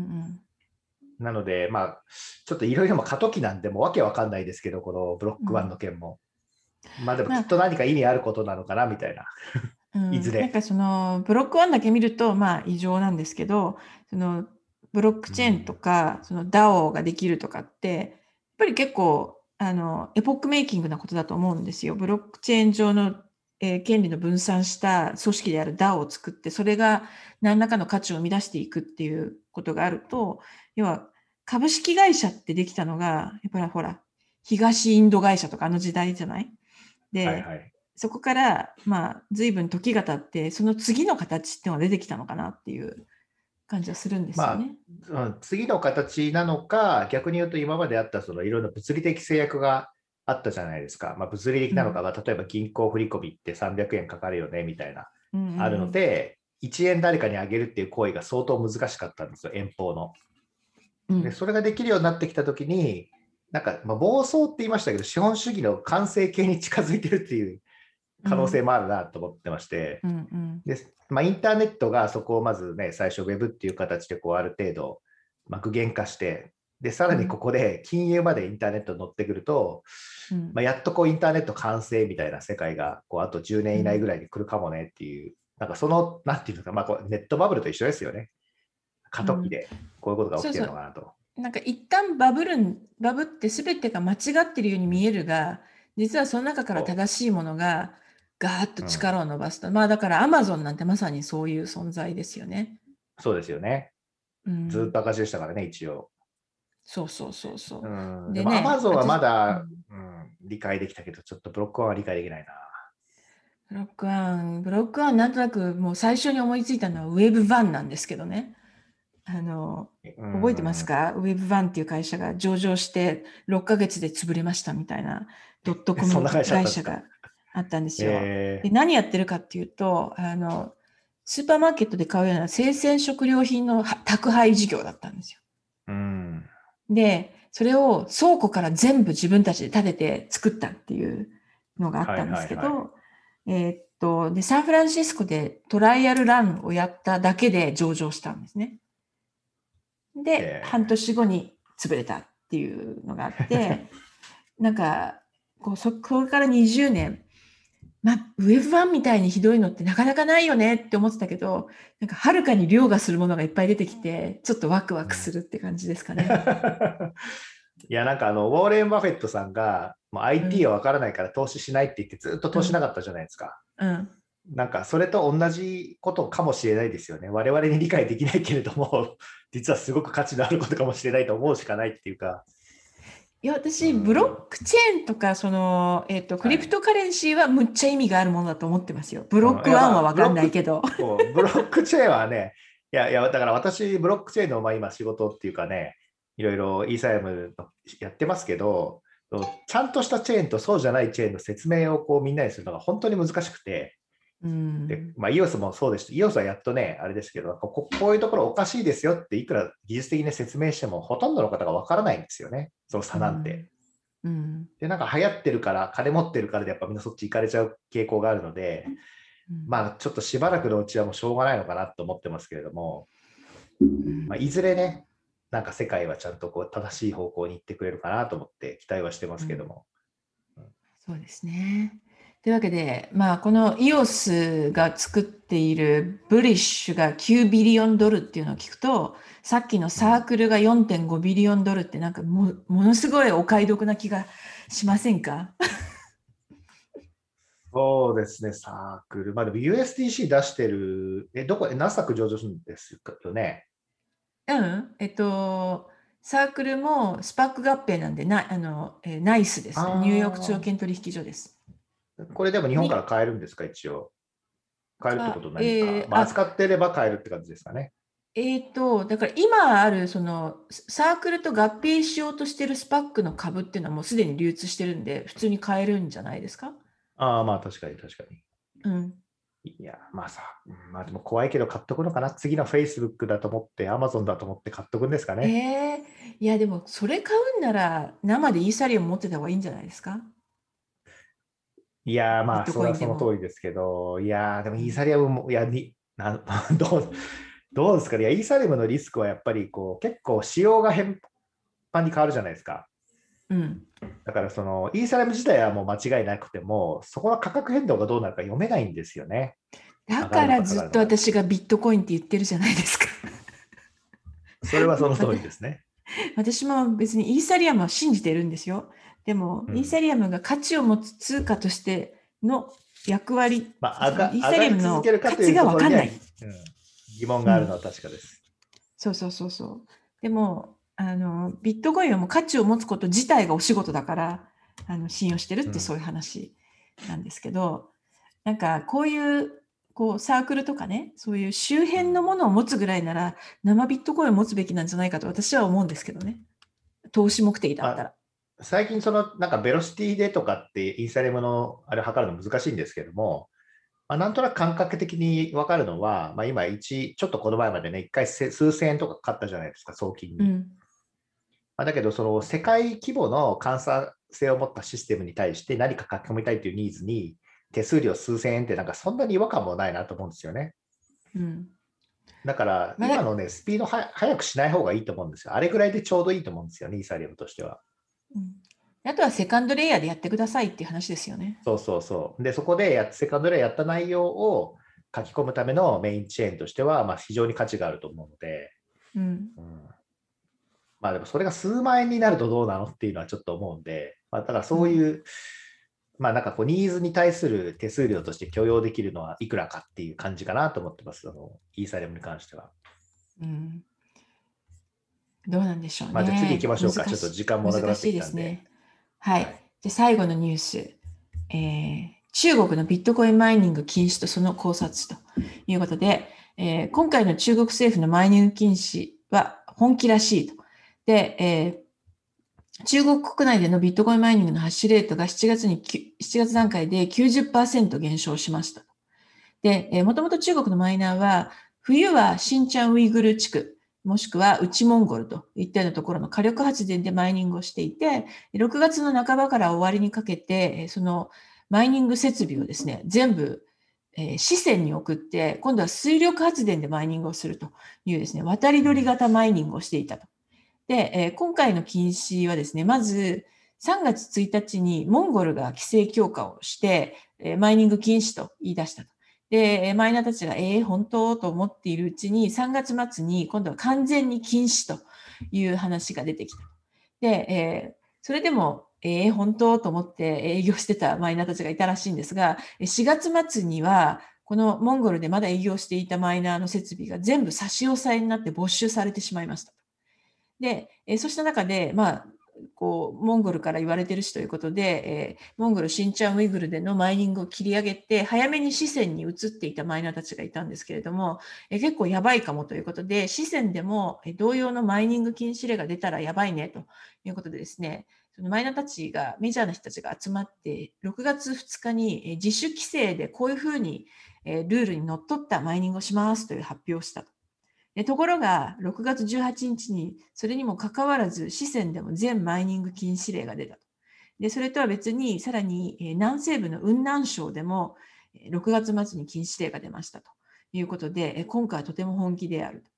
なので、まあ、ちょっといろいろ過渡期なんで、もうわけわかんないですけど、このブロック1 うん。 の件も。まあでもきっとまあ、 何か意味あることなのかなみたいな、いずれ。 なんかそのブロック1だけ見るとまあ異常なんですけど、そのブロックチェーンとうん、 かその DAO ができるとかって、やっぱり結構エポックメイキングなことだと思うんですよ。ブロックチェーン上の、権利の分散した組織である DAO を作って、それが何らかの価値を生み出していくっていうことがあると、要は株式会社ってできたのが、やっぱりほら、東インド会社とかあの時代じゃないで、 はいはい。 そこから、まあ、随分時が経って、その次の形っていうのが出てきたのかなっていう感じはするんですよまあ、 ね。 次の形なのか、逆に言うと今まであったそのいろんな物理的制約があったじゃないですか。まあ、物理的うん。 なのかが、例えば銀行振込って300円かかるよねみたいな、 うんうあるのんで、1円誰かにあげるっていう行為が相当難しかったんですよ、遠方の。で、 うん。 それができるようになってきたときに、なんか、まあ、暴走って言いましたけど、資本主義の完成形に近づいてるっていう可能性うんもあるなと思ってまして、 うんうんで、まあ、インターネットがそこをまずね、最初ウェブっていう形でこうある程度、まあ、具現化して、で、さらにここで金融までインターネットに乗ってくると、 うんまあ、やっとこうインターネット完成みたいな世界がこうあと10年以内ぐらいに来るかもねっていう、なんかその、なんていうのか、まあ、こうネットバブルと一緒ですよね。過渡期うん。 でこういうことが起きてるそうそう。 のかなと。 なんか一旦バブって全てが間違ってるように見えるが、実はその中からそ正しいものがガーッとう。うん。 力を伸ばすと。まあだからアマゾンなんてまさにそういう存在ですよね。 そうですよね。ずっうん。 と赤字でしたからね、一応。 そうそうそうそうう。 ん。でもでね、 Amazon はま私、うだ、 ん、 理解できたけど、ちょっとブロックワンは理解できないな。 ブロックワンなんとなくもう最初に思いついたのはウェブワンなんですけどね。 う覚えてますん。 か？ウェブワンっていう会社が上場して6ヶ月で潰れましたみたいなドットコムそんな会社あったんですか？ 会社があったんですよ。で、 え何やってるかっていうと、スーパーマーケットで買うような生鮮食料品の宅配事業だったんですよ。 うん。 で、それを倉庫から全部自分たちで建てて作ったっていうのがあっはいたんですはいはい。 けど、で、サンフランシスコでトライアルランをやっただけで上場したんですね。で、半え年後に潰れたっていうのがあって、なんか、これから20年、まあ、ウェブ版みたいにひどいのってなかなかないよねって思ってたけど、なんか、はるかに凌駕するものがいっぱい出てきて、ちょっとワクワクすうん。 るって感じですかね。 いや、なんかウォーレン・バフェットさんが、もうう IT はん、 分からないから投資しないって言ってずっと投資しなうん、 かったじゃないですか。 うん、 なんかそれと同じことかもしれないですよね。我々に理解できないけれども、実はすごく価値のあることかもしれないと思うしかないっていうか。 いや、 う私、ブロん。 ックチェーンとか、クはい。 リプトカレンシーはむっちゃ意味があるものだと思ってますよ。ブロッいや、 クワンまあ、 はわかんないけど。 ブロックチェーンはね、だから私、ブロックチェーンの、まあ、今仕事っていうかね、いろいろイーサリアムやってますけど、ちゃんとしたチェーンとそうじゃないチェーンの説明をこうみんなにするのが本当に難しくて、 うで、 ん、 まあ、EOS もそうですし、EOS はやっとね、あれですけど、こういうところおかしいですよっていくら技術的に説明しても、ほとんどの方がわからないんですよね、その差なんて。 うん、うん、 で、なんか流行ってるから、金持ってるからで、やっぱみんなそっち行かれちゃう傾向があるので、 うん、 まあ、ちょっとしばらくのうちはもうしょうがないのかなと思ってますけれども、 うん。 まあ、いずれね、 なんか世界はちゃんとこう正しい方向に行ってくれるかなと思って期待はしてますけども。 そうですね。というわけで、まあ、この EOS が作っているブリッシュが9ビリオンドルっていうのを聞くと、さっきのサークルが4.5ビリオンドルってなんかものすごいお買い得な気がしませんか？ そうですね、サークル。まあでも USDC 出してる、どこ、ナスダック上場するんですよね。 うん、サークルもスパック合併なんで、ナイスですね。ニューヨーク証あ券取引所です。 あ、これでも日本からに、 買えるんですか、一応。買えるってこと何か。まあ、 あ、 扱ってれば買えるって感じですかね。 だから今あるそのサークルと合併しようとしてるスパックの株っていうのはもうすでに流通してるんで、普通に買えるんじゃないですか？ ああ、まあ確かに確かに。 うん。 いや、まあさ、まあでも怖いけど買っとくのかな。次の Facebook だと思って、Amazon だと思って買っとくんですかね。 いやでもそれ買うんなら生でイーサリアム持ってた方がいいんじゃないですか？ いやー、まあ、 ビットコそれはその通インでも。 りですけど、いやー、でもうん。 イーサリアムも、いや、どうですかね。いや、イーサリアムのリスクはやっぱりこう、結構仕様が頻繁に変わるじゃないですか。 うん。 だからその、イーサリアム自体はもう間違いなくても、そこの価格変動がどうなるか読めないんですよね。 だ上がるのか下からずっがるのか。 と私がビットコインって言ってるじゃないですか。 それはその通私りですね。 私も別にイーサリアムは信じてるんですよ。でも、イーサうん。 リアムが価値を持つ通貨としての役割、 まあ、 イーサ上がりリアムの続けるかと価値がいうところには、 わかんない。 疑問うん。 があるのは確かです。 そうそうそうそう。でも、ビットコインはもう価値を持つこと自体がお仕事だから、信用してるっうん。 てそういう話なんですけど、なんかこういう、こうサークルとかね、そういう周うん。 辺のものを持つぐらいなら、生ビットコインを持つべきなんじゃないかと私は思うんですけどね。投資目的だったまら。 あ、最近その、なんかベロシティでとかってイーサリアムのあれを測るの難しいんですけども、まあ、なんとなく感覚的に分かるのは、まあ、今ちょっとこの前までね、一回数千円とか買ったじゃないですか、送金に。 うん。 まあ、だけど、その世界規模の監査性を持ったシステムに対して何か書き込みたいというニーズに、手数料数千円ってなんかそんなに違和感もないなと思うんですよね。 うん。 だからまだ、 今のね、スピード速くしない方がいいと思うんですよ。あれぐらいでちょうどいいと思うんですよね、イーサリアムとしては。 うん、あとはセカンドレイヤーでやってくださいっていう話ですよね。 そうそうそう。で、そこでセカンドレイやった内容を書き込むためのメインチェーンとしては、まあ、非常に価値があると思うので、 うん。 うん、まあでもそれが数万円になるとどうなのっていうのはちょっと思うんで、まあ、だからうん。 そういう、まあなんかこうニーズに対する手数料として許容できるのはいくらかっていう感じかなと思ってます、イーサリアムに関しては。 うん。どうなんでしょうまあじゃあ次行きね。 ましょうか。ちょっと時間もなくなって難しいきたんで。 ですね。はい。 はい。 で、最後のニュース。中国のビットコインマイニング禁止とその考察ということで、今回の中国政府のマイニング禁止は本気らしいと。で、中国国内でのビットコインマイニングのハッシュレートが7月段階で90%減少しました。で、もともと中国のマイナーは、冬は新疆ウイグル地区、もしくは内モンゴルといったようなところの火力発電でマイニングをしていて、6月の半ばから終わりにかけて、そのマイニング設備をですね、全部、四川に送って、今度は水力発電でマイニングをするというですね、渡り鳥型マイニングをしていたと。で、今回の禁止はですね、まず3月1日にモンゴルが規制強化をして、マイニング禁止と言い出したと。で、マイナーたちが、本当と思っているうちに、3月末に今度は完全に禁止という話が出てきた。で、それでも、本当と思って営業してたマイナーたちがいたらしいんですが、4月末には、このモンゴルでまだ営業していたマイナーの設備が全部差し押さえになって没収されてしまいました。で、そうした中で、まあ、こうモンゴルから言われてるしということで、モンゴル、シンチャンウイグルでのマイニングを切り上げて、早めに四川に移っていたマイナーたちがいたんですけれども、結構やばいかもということで、四川でも同様のマイニング禁止令が出たらやばいねということでですね、そのマイナーたちが、メジャーな人たちが集まって、6月2日に自主規制でこういうふうにルールにのっとったマイニングをしますという発表をしたと。ところが、6月18日に、それにもかかわらず、四川でも全マイニング禁止令が出たと。で、それとは別に、さらに南西部の雲南省でも、6月末に禁止令が出ましたということで、今回はとても本気であると。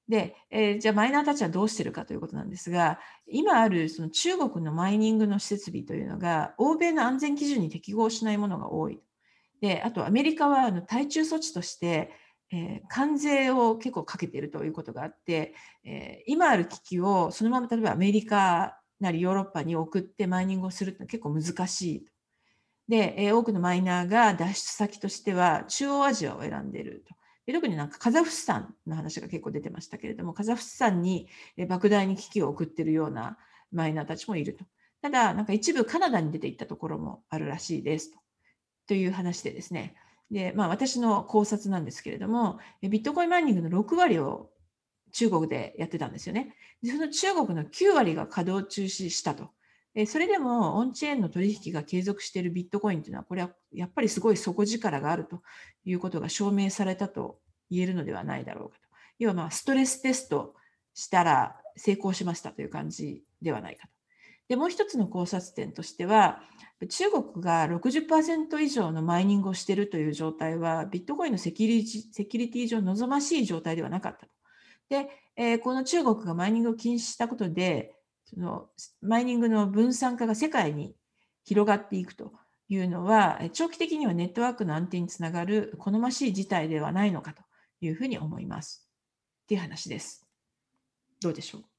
で、じゃあマイナーたちはどうしてるかということなんですが、今あるその中国のマイニングの施設備というのが、欧米の安全基準に適合しないものが多い。で、あとアメリカは対中措置として、関税を結構かけているということがあって、今ある機器をそのまま例えばアメリカなりヨーロッパに送ってマイニングをするってのは結構難しい。で、多くのマイナーが脱出先としては中央アジアを選んでいると。で特になんかカザフスタンの話が結構出てましたけれども、カザフスタンに莫大に機器を送っているようなマイナーたちもいると。ただ、なんか一部カナダに出ていったところもあるらしいですという話でですね。で、私の考察なんですけれども、ビットコインマイニングの6割を中国でやってたんですよね。でその中国の9割が稼働中止したと。それでもオンチェーンの取引が継続しているビットコインというのは、これはやっぱりすごい底力があるということが証明されたと言えるのではないだろうかと。要はストレステストしたら成功しましたという感じではないかと。で、もう一つの考察点としては、中国が60%以上のマイニングをしているという状態は、ビットコインのセキュリティ上望ましい状態ではなかったと。で、この中国がマイニングを禁止したことで、そのマイニングの分散化が世界に広がっていくというのは、長期的にはネットワークの安定につながる好ましい事態ではないのかというふうに思います。っていう話です。どうでしょう。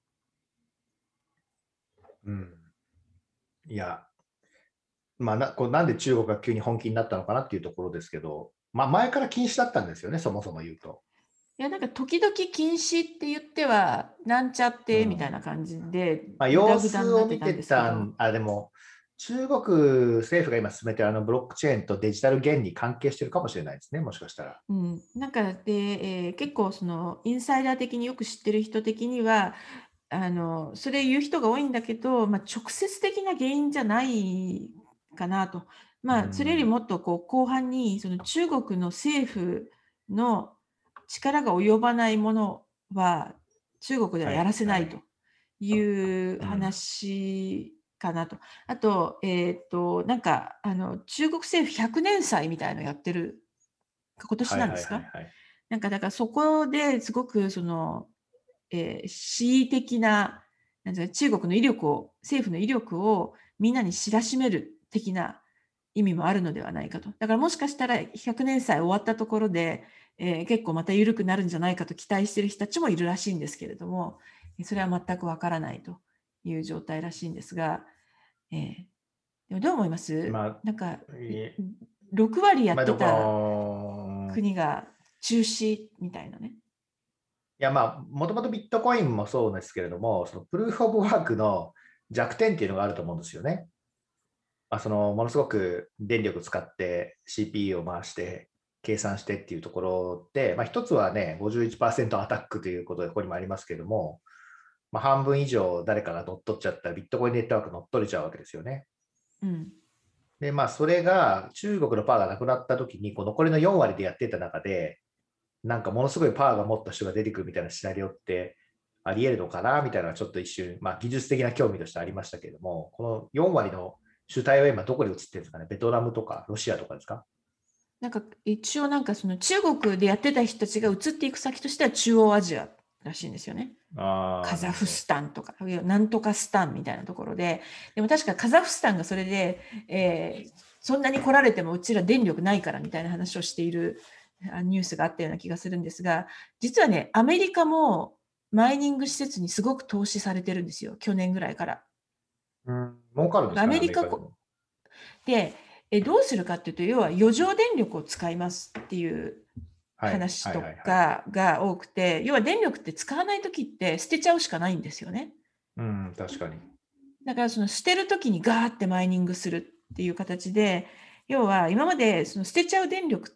うん。いや、なんで中国が急に本気になったのかなっていうところですけど、前から禁止だったんですよね、そもそも言うと。 いや、なんか時々禁止って言っては、なんちゃってみたいな感じで、ぐだ様ぐだ子を見てになってたんですけど、 でも、中国政府が今進めてるブロックチェーンとデジタル元に関係してるかもしれないですね、もしかしたら。 うん、なんかで、結構そのインサイダー的によく知ってる人的には、それ言う人が多いんだけど、直接的な原因じゃないかなと。それよりもっとこう後半に、その中国の政府の力が及ばないものは、中国ではやらせないという話かなと。あと、なんか、中国政府100年祭みたいのやってる、今年なんですか？なんかだからそこですごくその、恣意的な、なんていうか、中国の威力を、政府の威力をみんなに知らしめる的な意味もあるのではないかと。だからもしかしたら100年祭終わったところで、結構また緩くなるんじゃないかと期待している人たちもいるらしいんですけれども、それは全くわからないという状態らしいんですが、でもどう思います？なんか、6割やってた国が中止みたいなね。 いや、もともとビットコインもそうですけれども、そのプルーフ・オブ・ワークの弱点っていうのがあると思うんですよね。ものすごく電力使って CPU を回して計算してっていうところって、一つはね、51% アタックということでここにもありますけれども、半分以上誰かが乗っ取っちゃったらビットコインネットワーク乗っ取れちゃうわけですよね。 うん。 で、それが中国のパワーがなくなった時に、こう残りの4割でやってた中で、なんかものすごいパワーが持った人が出てくるみたいなシナリオってあり得るのかなみたいなちょっと一瞬、技術的な興味としてありましたけれども、この4割の主体は今どこに移ってるんですかね？ベトナムとかロシアとかですか？ なんか一応なんかその中国でやってた人たちが移っていく先としては中央アジアらしいんですよね。カザフスタンとか、なんとかスタンみたいなところで、でも確かカザフスタンがそれで、そんなに来られてもうちら電力ないからみたいな話をしているニュースがあったような気がするんですが、実はね、アメリカもマイニング施設にすごく投資されてるんですよ、去年ぐらいから。 儲かるんですかね、アアメリカメリカでも。 で、どうするかっていうと、要は余剰電力を使いますっていう話とかが多くて、要は電力って使わないときって捨てちゃうしかないんですよね。 確かに。 だからその捨てるときにガーってマイニングするっていう形で、要は今までその捨てちゃう電力って、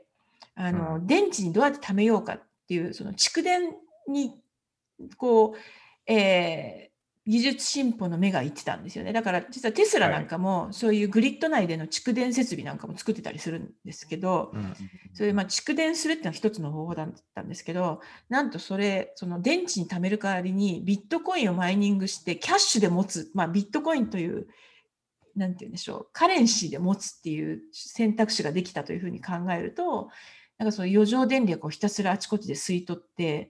電池にどうやって貯めようかっていう、その蓄電にこう、技術進歩の目がいってたんですよね。だから実はテスラなんかもそういうグリッド内での蓄電設備なんかも作ってたりするんですけど、そういう蓄電するっていうのは一つの方法だったんですけど、なんとその電池に貯める代わりにビットコインをマイニングしてキャッシュで持つ、ビットコインというなんて言うんでしょう、カレンシーで持つっていう選択肢ができたというふうに考えると、なんかその余剰電力をひたすらあちこちで吸い取って、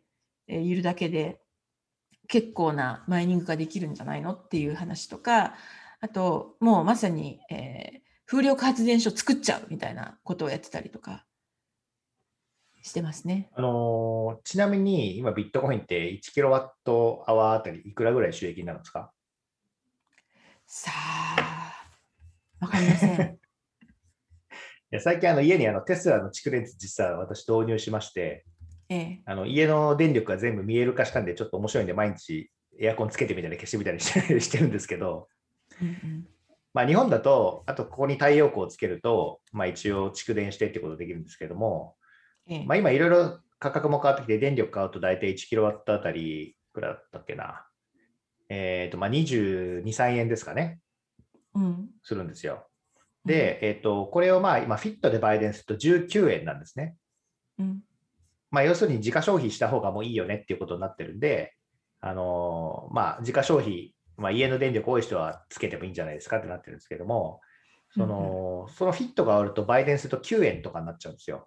いるだけで結構なマイニングができるんじゃないのっていう話とか、あともうまさに、風力発電所作っちゃうみたいなことをやってたりとかしてますね。 ちなみに今ビットコインって1キロワットアワーあたりいくらぐらい収益になるんですか？ さあ、わかりません。 最近家にテスラの蓄電池実は私導入しまして、家の電力が全部見える化したんでちょっと面白いんで毎日エアコンつけてみたり消してみたりしてるんですけど、まあ、日本だとあとここに太陽光をつけると、まあ、一応蓄電してってことできるんですけども、まあ、今いろいろ価格も変わってきて電力買うと大体1キロワットあたりいくらだったっけな、まあ、22、3円ですかね、するんですよ。で、これをまあ今フィットで売電すると19円なんですね。まあ、要するに自家消費した方がもういいよねっていうことになってるんで、まあ、自家消費、まあ、家の電力多い人はつけてもいいんじゃないですかってなってるんですけども、そのフィットが終わると売電すると9円とかになっちゃうんですよ。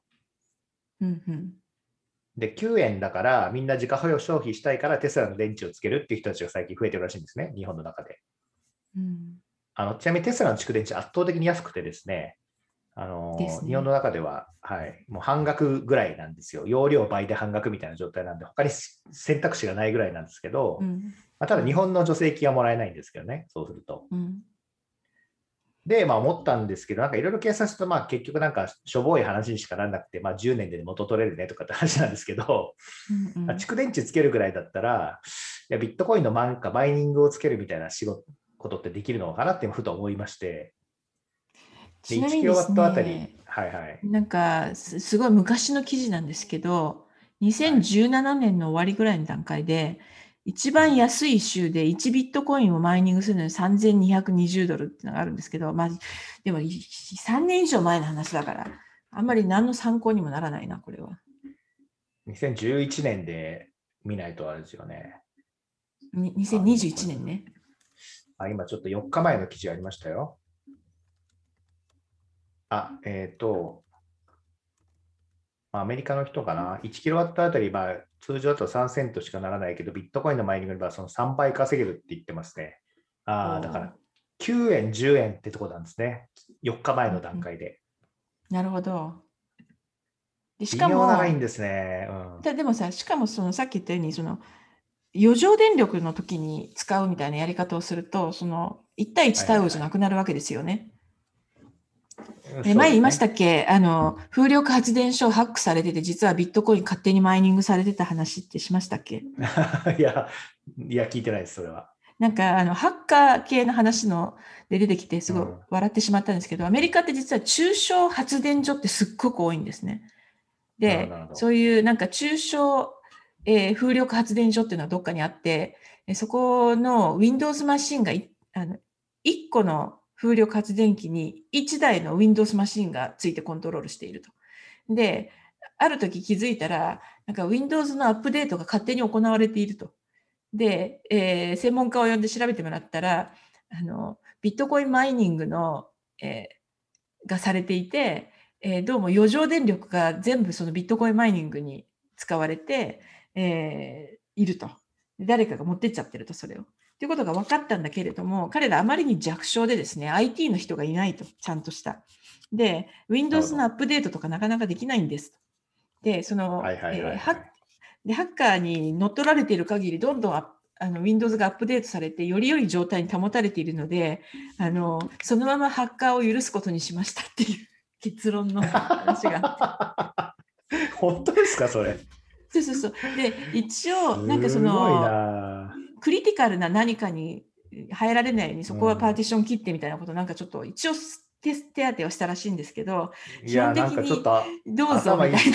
で、9円だからみんな自家消費したいからテスラの電池をつけるっていう人たちが最近増えてるらしいんですね、日本の中で。ちなみにテスラの蓄電池圧倒的に安くてですね、日本の中では、もう半額ぐらいなんですよ。容量倍で半額みたいな状態なんで、他に選択肢がないぐらいなんですけど、まあ、ただ日本の助成金はもらえないんですけどね、そうすると。で、まあ思ったんですけど、なんかいろいろ計算すると、まあ結局なんかしょぼい話にしかならなくて、まあ10年で元取れるねとかって話なんですけど、蓄電池つけるぐらいだったら、いやビットコインのマイニングをつけるみたいなことってできるのかなってふと思いまして、 ちなみにですね、 はいなんかすごい昔の記事なんですけど、2017年の終わりぐらいの段階で、一番安い週で1ビットコインをマイニングするのに3220ドルっていうのがあるんですけど、まあ、でも3年以上前の話だから、あんまり何の参考にもならないな、これは。 2011年で見ないとあれですよね。 2021年ね。 今ちょっと4日前の記事ありましたよ。アメリカの人かな、1キロワットあたり、まあ、通常だと3セントしかならないけど、ビットコインのマイニングではその3倍稼げるって言ってますね。だから9円、10円ってとこなんですね。4日前の段階で。 なるほど。 でしかも、微妙なラインですね。 でもさ、しかもさっき言ったように、余剰電力の時に使うみたいなやり方をすると、1対1対応じゃなくなるわけですよね。前言いましたっけ、風力発電所ハックされてて、実はビットコイン勝手にマイニングされてた話ってしましたっけ？ いや、聞いてないです、それは。 なんか、ハッカー系の話で出てきて、すごい笑ってしまったんですけど、アメリカって実は中小発電所ってすっごく多いんですね。で、そういうなんか中小、風力発電所っていうのはどっかにあって、そこの Windows マシンが1個の風力発電機に1台の Windows マシンがついてコントロールしていると。で、ある時気づいたら、なんか Windows のアップデートが勝手に行われていると。で、専門家を呼んで調べてもらったら、ビットコインマイニングがされていて、どうも余剰電力が全部そのビットコインマイニングに使われて、いると。誰かが持ってっちゃってると、それを。ということが分かったんだけれども、彼らあまりに弱小でですね、IT の人がいないと、ちゃんとした。で、Windows のアップデートとかなかなかできないんです。で、ハッカーに乗っ取られている限り、どんどんWindows がアップデートされて、より良い状態に保たれているので、そのままハッカーを許すことにしましたっていう結論の話があって。本当ですか、それ。 そう。で、一応、なんかクリティカルな何かに入られないように、そこはパーティション切ってみたいなこと、なんかちょっと一応手当てをしたらしいんですけど、基本的にどうぞみたいな。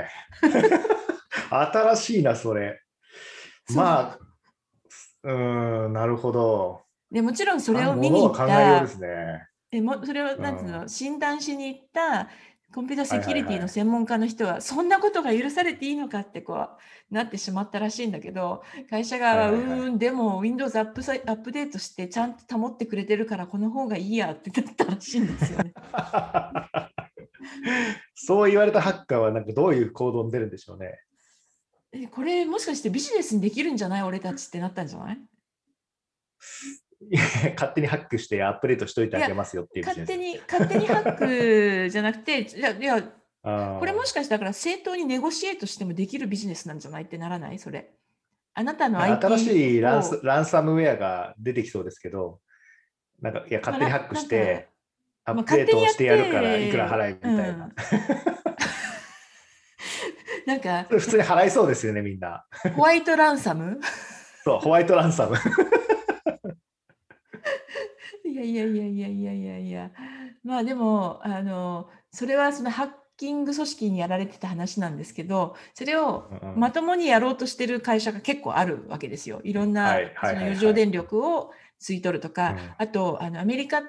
新しいな、それ。まあ、なるほど。 でもちろんそれを見に行った、それをなんていうの、診断しに行ったコンピュータセキュリティの専門家の人は、そんなことが許されていいのかってなってしまったらしいんだけど、会社側は、でも Windows アップデートしてちゃんと保ってくれてるから、この方がいいやってなったらしいんですよね。 そう言われたハッカーはなんかどういう行動に出るんでしょうね。 これもしかしてビジネスにできるんじゃない俺たちってなったんじゃない？ 勝手にハックしてアップデートしといてあげますよっていうビジ勝ネス。 手にハックじゃなくて、いや、これもしあかしてだから正当にネゴシエートしてもできるビジネスなんじゃないってならない？それ。あなたのなんか新 IP しいを、 ランサムウェアが出てきそうですけど、なんかいや勝手にハックなんか、 してアップデー勝手にやっトをしてやるからいくら払えて、 みたいな。 なんか、 それ普通に払いそうですよね、みんな。 ホワイトランサムそう、ホワイトランサム。 いやいやいやいやいやいやいや。まあでも、それはそのハッキング組織にやられてた話なんですけど、それをまともにやろうとしてる会社が結構あるわけですよ。いろんなはいはいそのはいはい。 余剰電力を吸い取るとか、あとアメリカって、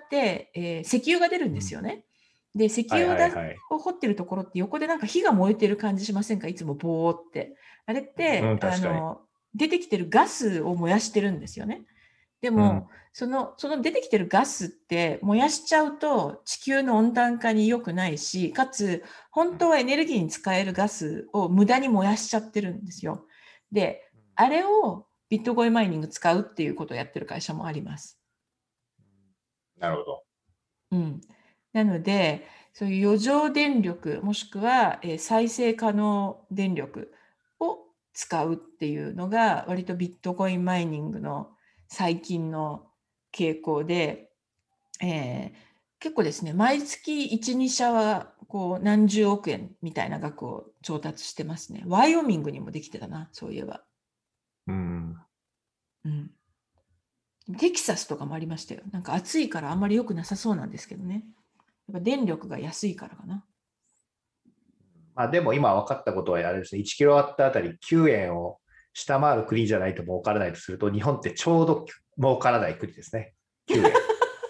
石油が出るんですよね。で、石はい油はいはい。 を掘ってるところって横でなんか火が燃えてる感じしませんか？いつもボーって。あれっうん、 て、 確かに。 出てきてるガスを燃やしてるんですよね。でうん。 も、その出てきてるガスって燃やしちゃうと地球の温暖化に良くないし、かつ本当はエネルギーに使えるガスを無駄に燃やしちゃってるんですよ。で、あれをビットコインマイニング使うっていうことをやってる会社もあります。 なるほど。 うん。なので、そういう余剰電力、もしくは再生可能電力を使うっていうのが、割とビットコインマイニングの最近の傾向で、結構ですね、毎月1、2社はこう何十億円みたいな額を調達してますね。ワイオミングにもできてたな、そういえば。 うん。 うん。テキサスとかもありましたよ。なんか暑いからあんまり良くなさそうなんですけどね。やっぱ電力が安いからかな。 まあでも今分かったことはあれですね、1キロワットあたり9円を下回る国じゃないと儲からないとすると、日本ってちょうど儲からない国ですね。9円。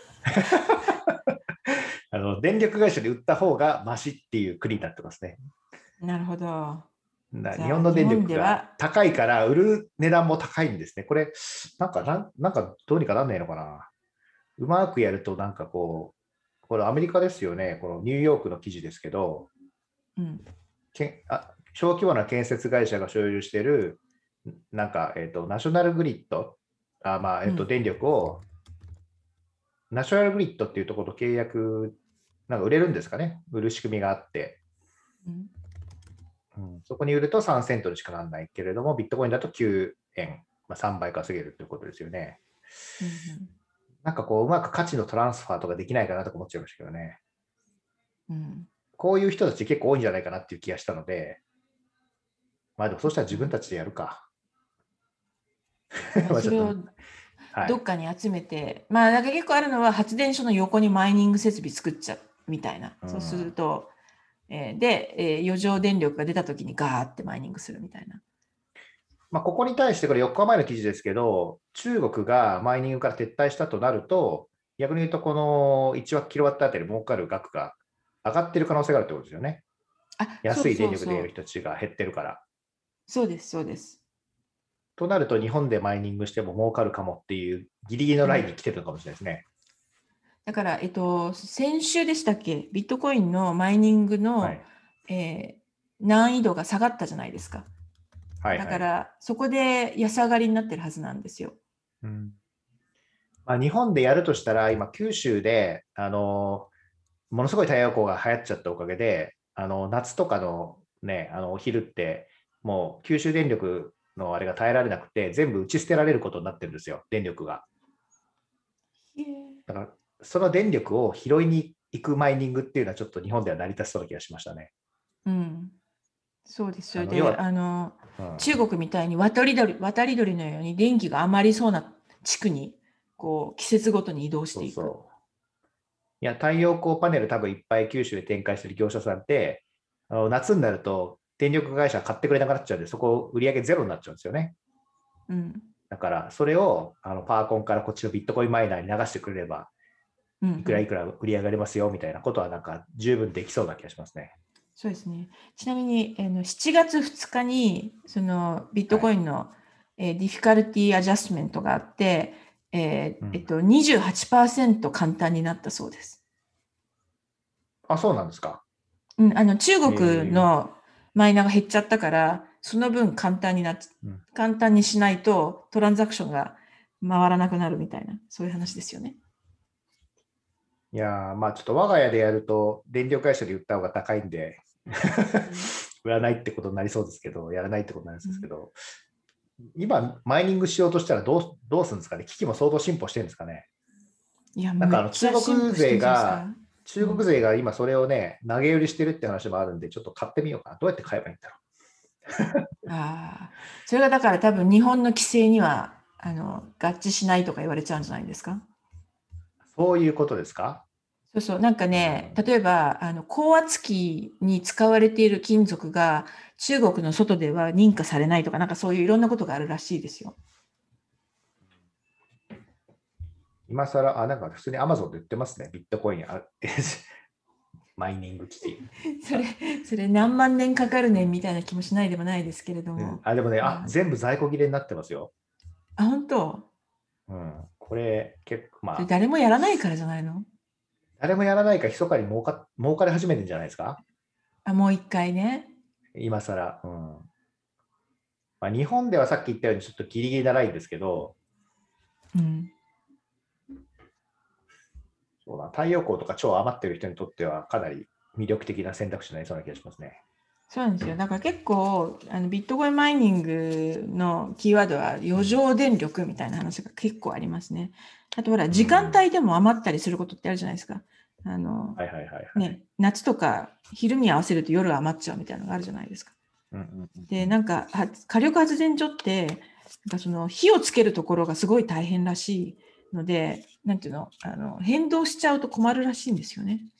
電力会社で売った方がマシっていう国になってますね。 なるほど。じゃあ、 日本の電日本力がでは、 高いから売る値段も高いんですね。これ、なんかどうにかなんないのかな。うまくやるとなんかこう、これアメリカですよね。このニューヨークの記事ですけど、 うん、 小規模な建設会社が所有している、なんか、ナショナルグリッド、電力を、ナショナルグリッドっていうところと契約、なんか売れるんですかね。売る仕組みがあって、そこに売ると3セントにしかならないけれども、ビットコインだと9円、3倍稼げるということですよね。なんかこう、うまく価値のトランスファーとかできないかなとか思っちゃいましたけどね。こういう人たち結構多いんじゃないかなっていう気がしたので、まあでもそうしたら自分たちでやるか。まあちょっと、 それをはい。 どっかに集めて、まあ、なんか結構あるのは発電所の横にマイニング設備作っちゃうみたいな。そうすると、余剰電力が出た時にガーってマイニングするみたいな。 まあ、ここに対してこれ4日前の記事ですけど、中国がマイニングから撤退したとなると、逆に言うとこの1キロワットあたり儲かる額が上がってる可能性があるってことですよね。 そう安い電力でやるそうそう。 人たちが減ってるから。 そうです、そうです。 となると日本でマイニングしても儲かるかもっていうギリギリのラインに来てるのかもしれないですね。 だから、先週でしたっけ、ビットコインのマイニングの、 はい。 難易度が下がったじゃないですか。だかはいはい。 ら、そこで安上がりになってるはずなんですよ。 まあ、日本でやるとしたら、今、九州で、ものすごい太陽光が流行っちゃったおかげで、夏とかのね、お昼って、もう九州電力のあれが耐えられなくて、全部打ち捨てられることになってるんですよ、電力が。だから、その電力を拾いに行くマイニングっていうのは、ちょっと日本では成り立ちそうな気がしましたね。 うん。そうです。それで、 要は、 中国みたいに渡り鳥のように電気が余りそうな地区に、こう、季節ごとに移動しそうていく。 そう。いや、太陽光パネル多分いっぱい九州で展開してる業者さんって、夏になると電力会社買ってくれなくなっちゃうんで、そこ売り上げゼロになっちゃうんですよね。 うん。 だから、それをパワコンからこっちのビットコインマイナーに流してくれれば、いくらいくら売り上がりますよみたいなことは、なんか十分できそうな気がしますね。 そうですね。ちなみに、7月2日に、そのビットはい。 コインの、ディフィカルティアジャストメントがあって、28%簡単になったそうです。 あ、そうなんですか。 中国えのマイナーが減っちゃったから、 その分簡単にしないとトランザクションが回らなくなるみたいな、そういう話ですよね。 いやー、まあちょっと我が家でやると電力会社で売った方が高いんで売らないってことになりそうですけど、やらないってことになりそうですけど、今マイニングしようとしたらどうするんですかね。機器も相当進歩してるんですかね。 いや、 なんか中国勢が今それをね、投げ売りしてるって話もあるんで、ちょっと買ってみようかな。どうやって買えばいいんだろああ、それがだから多分日本の規制には合致しないとか言われちゃうんじゃないですか。 う。そういうことですか。 そうそう、なんかね、例えば高圧機に使われている金属が中国の外では認可されないとか、なんかそういういろんなことがあるらしいですよ。 今更、なんか普通に Amazon で売ってますね。ビットコインマイニング機器。 それ何万年かかるねみたいな気もしないでもないですけれども。 でもね、全部在庫切れになってますよ。 本当？ これ結構それ誰もやらないからじゃないの？ 誰もやらないか、密かに儲かり始めてるんじゃないですか。 もう一回ね。 今更。まあ、日本ではさっき言ったようにちょっとギリギリなラインですけど、そうだ、太陽光とか超余ってる人にとってはかなり魅力的な選択肢になりそうな気がしますね。 そうなんですよ。だから結構ビットコインマイニングのキーワードは余剰電力みたいな話が結構ありますね。あとほら、時間帯でも余ったりすることってあるじゃないですか。夏とか昼に合わせると夜余っちゃうみたいなのがあるじゃないですか。で、なんか火力発電所ってなんかその火をつけるところがすごい大変らしいので、なんていうの、変動しちゃうと困るらしいんですよね。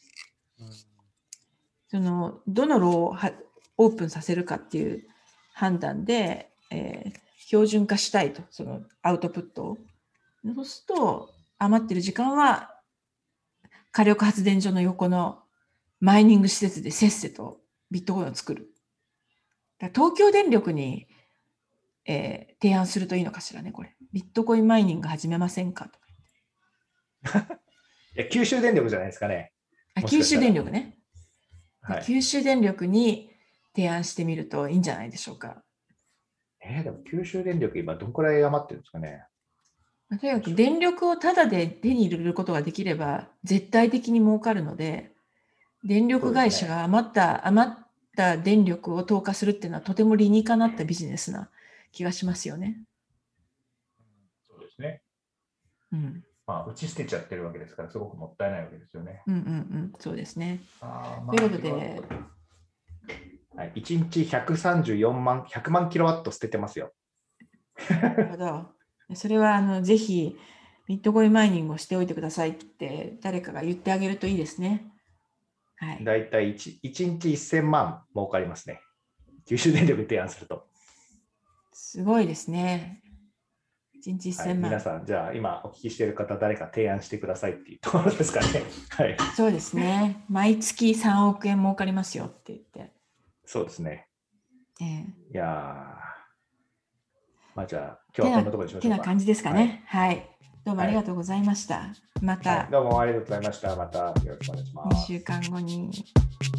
どのローをオープンさせるかっていう判断で、標準化したいと、そのアウトプットを。そうすると、余ってる時間は火力発電所の横のマイニング施設でせっせとビットコインを作る。東京電力に、提案するといいのかしらね、これ。ビットコインマイニング始めませんかとか。いや、九州電力じゃないですかね。 九州電力ね。 はい、 九州電力に提案してみるといいんじゃないでしょうか。 でも九州電力今どんくらい余ってるんですかね。 とにかく電力をタダで手に入れることができれば絶対的に儲かるので、電力会社が余った電力を投下するっていうのはとても理にかなったビジネスな気がしますよね。 そうですね。まあ、打ち捨てちゃってるわけですから、すごくもったいないわけですよね。 そうですね。ということで、 1日100万キロワット捨ててますよ。 なるほど。それはぜひビットコインマイニングをしておいてくださいって誰かが言ってあげるといいですね。 だいたい 1日1000万儲かりますね。九州電力提案すると。 すごいですね。1日1000万。 皆さん、じゃあ今お聞きしている方、誰か提案してくださいっていうところですかね。 そうですね。毎月3億円儲かりますよって言って。 そうですね。いやまあじゃあ今日はこんなところにしましょうか。 てな感じですかね。はい。どうもありがとうございました。また、 どうもありがとうございました。またよろしくお願いします。 2週間後に。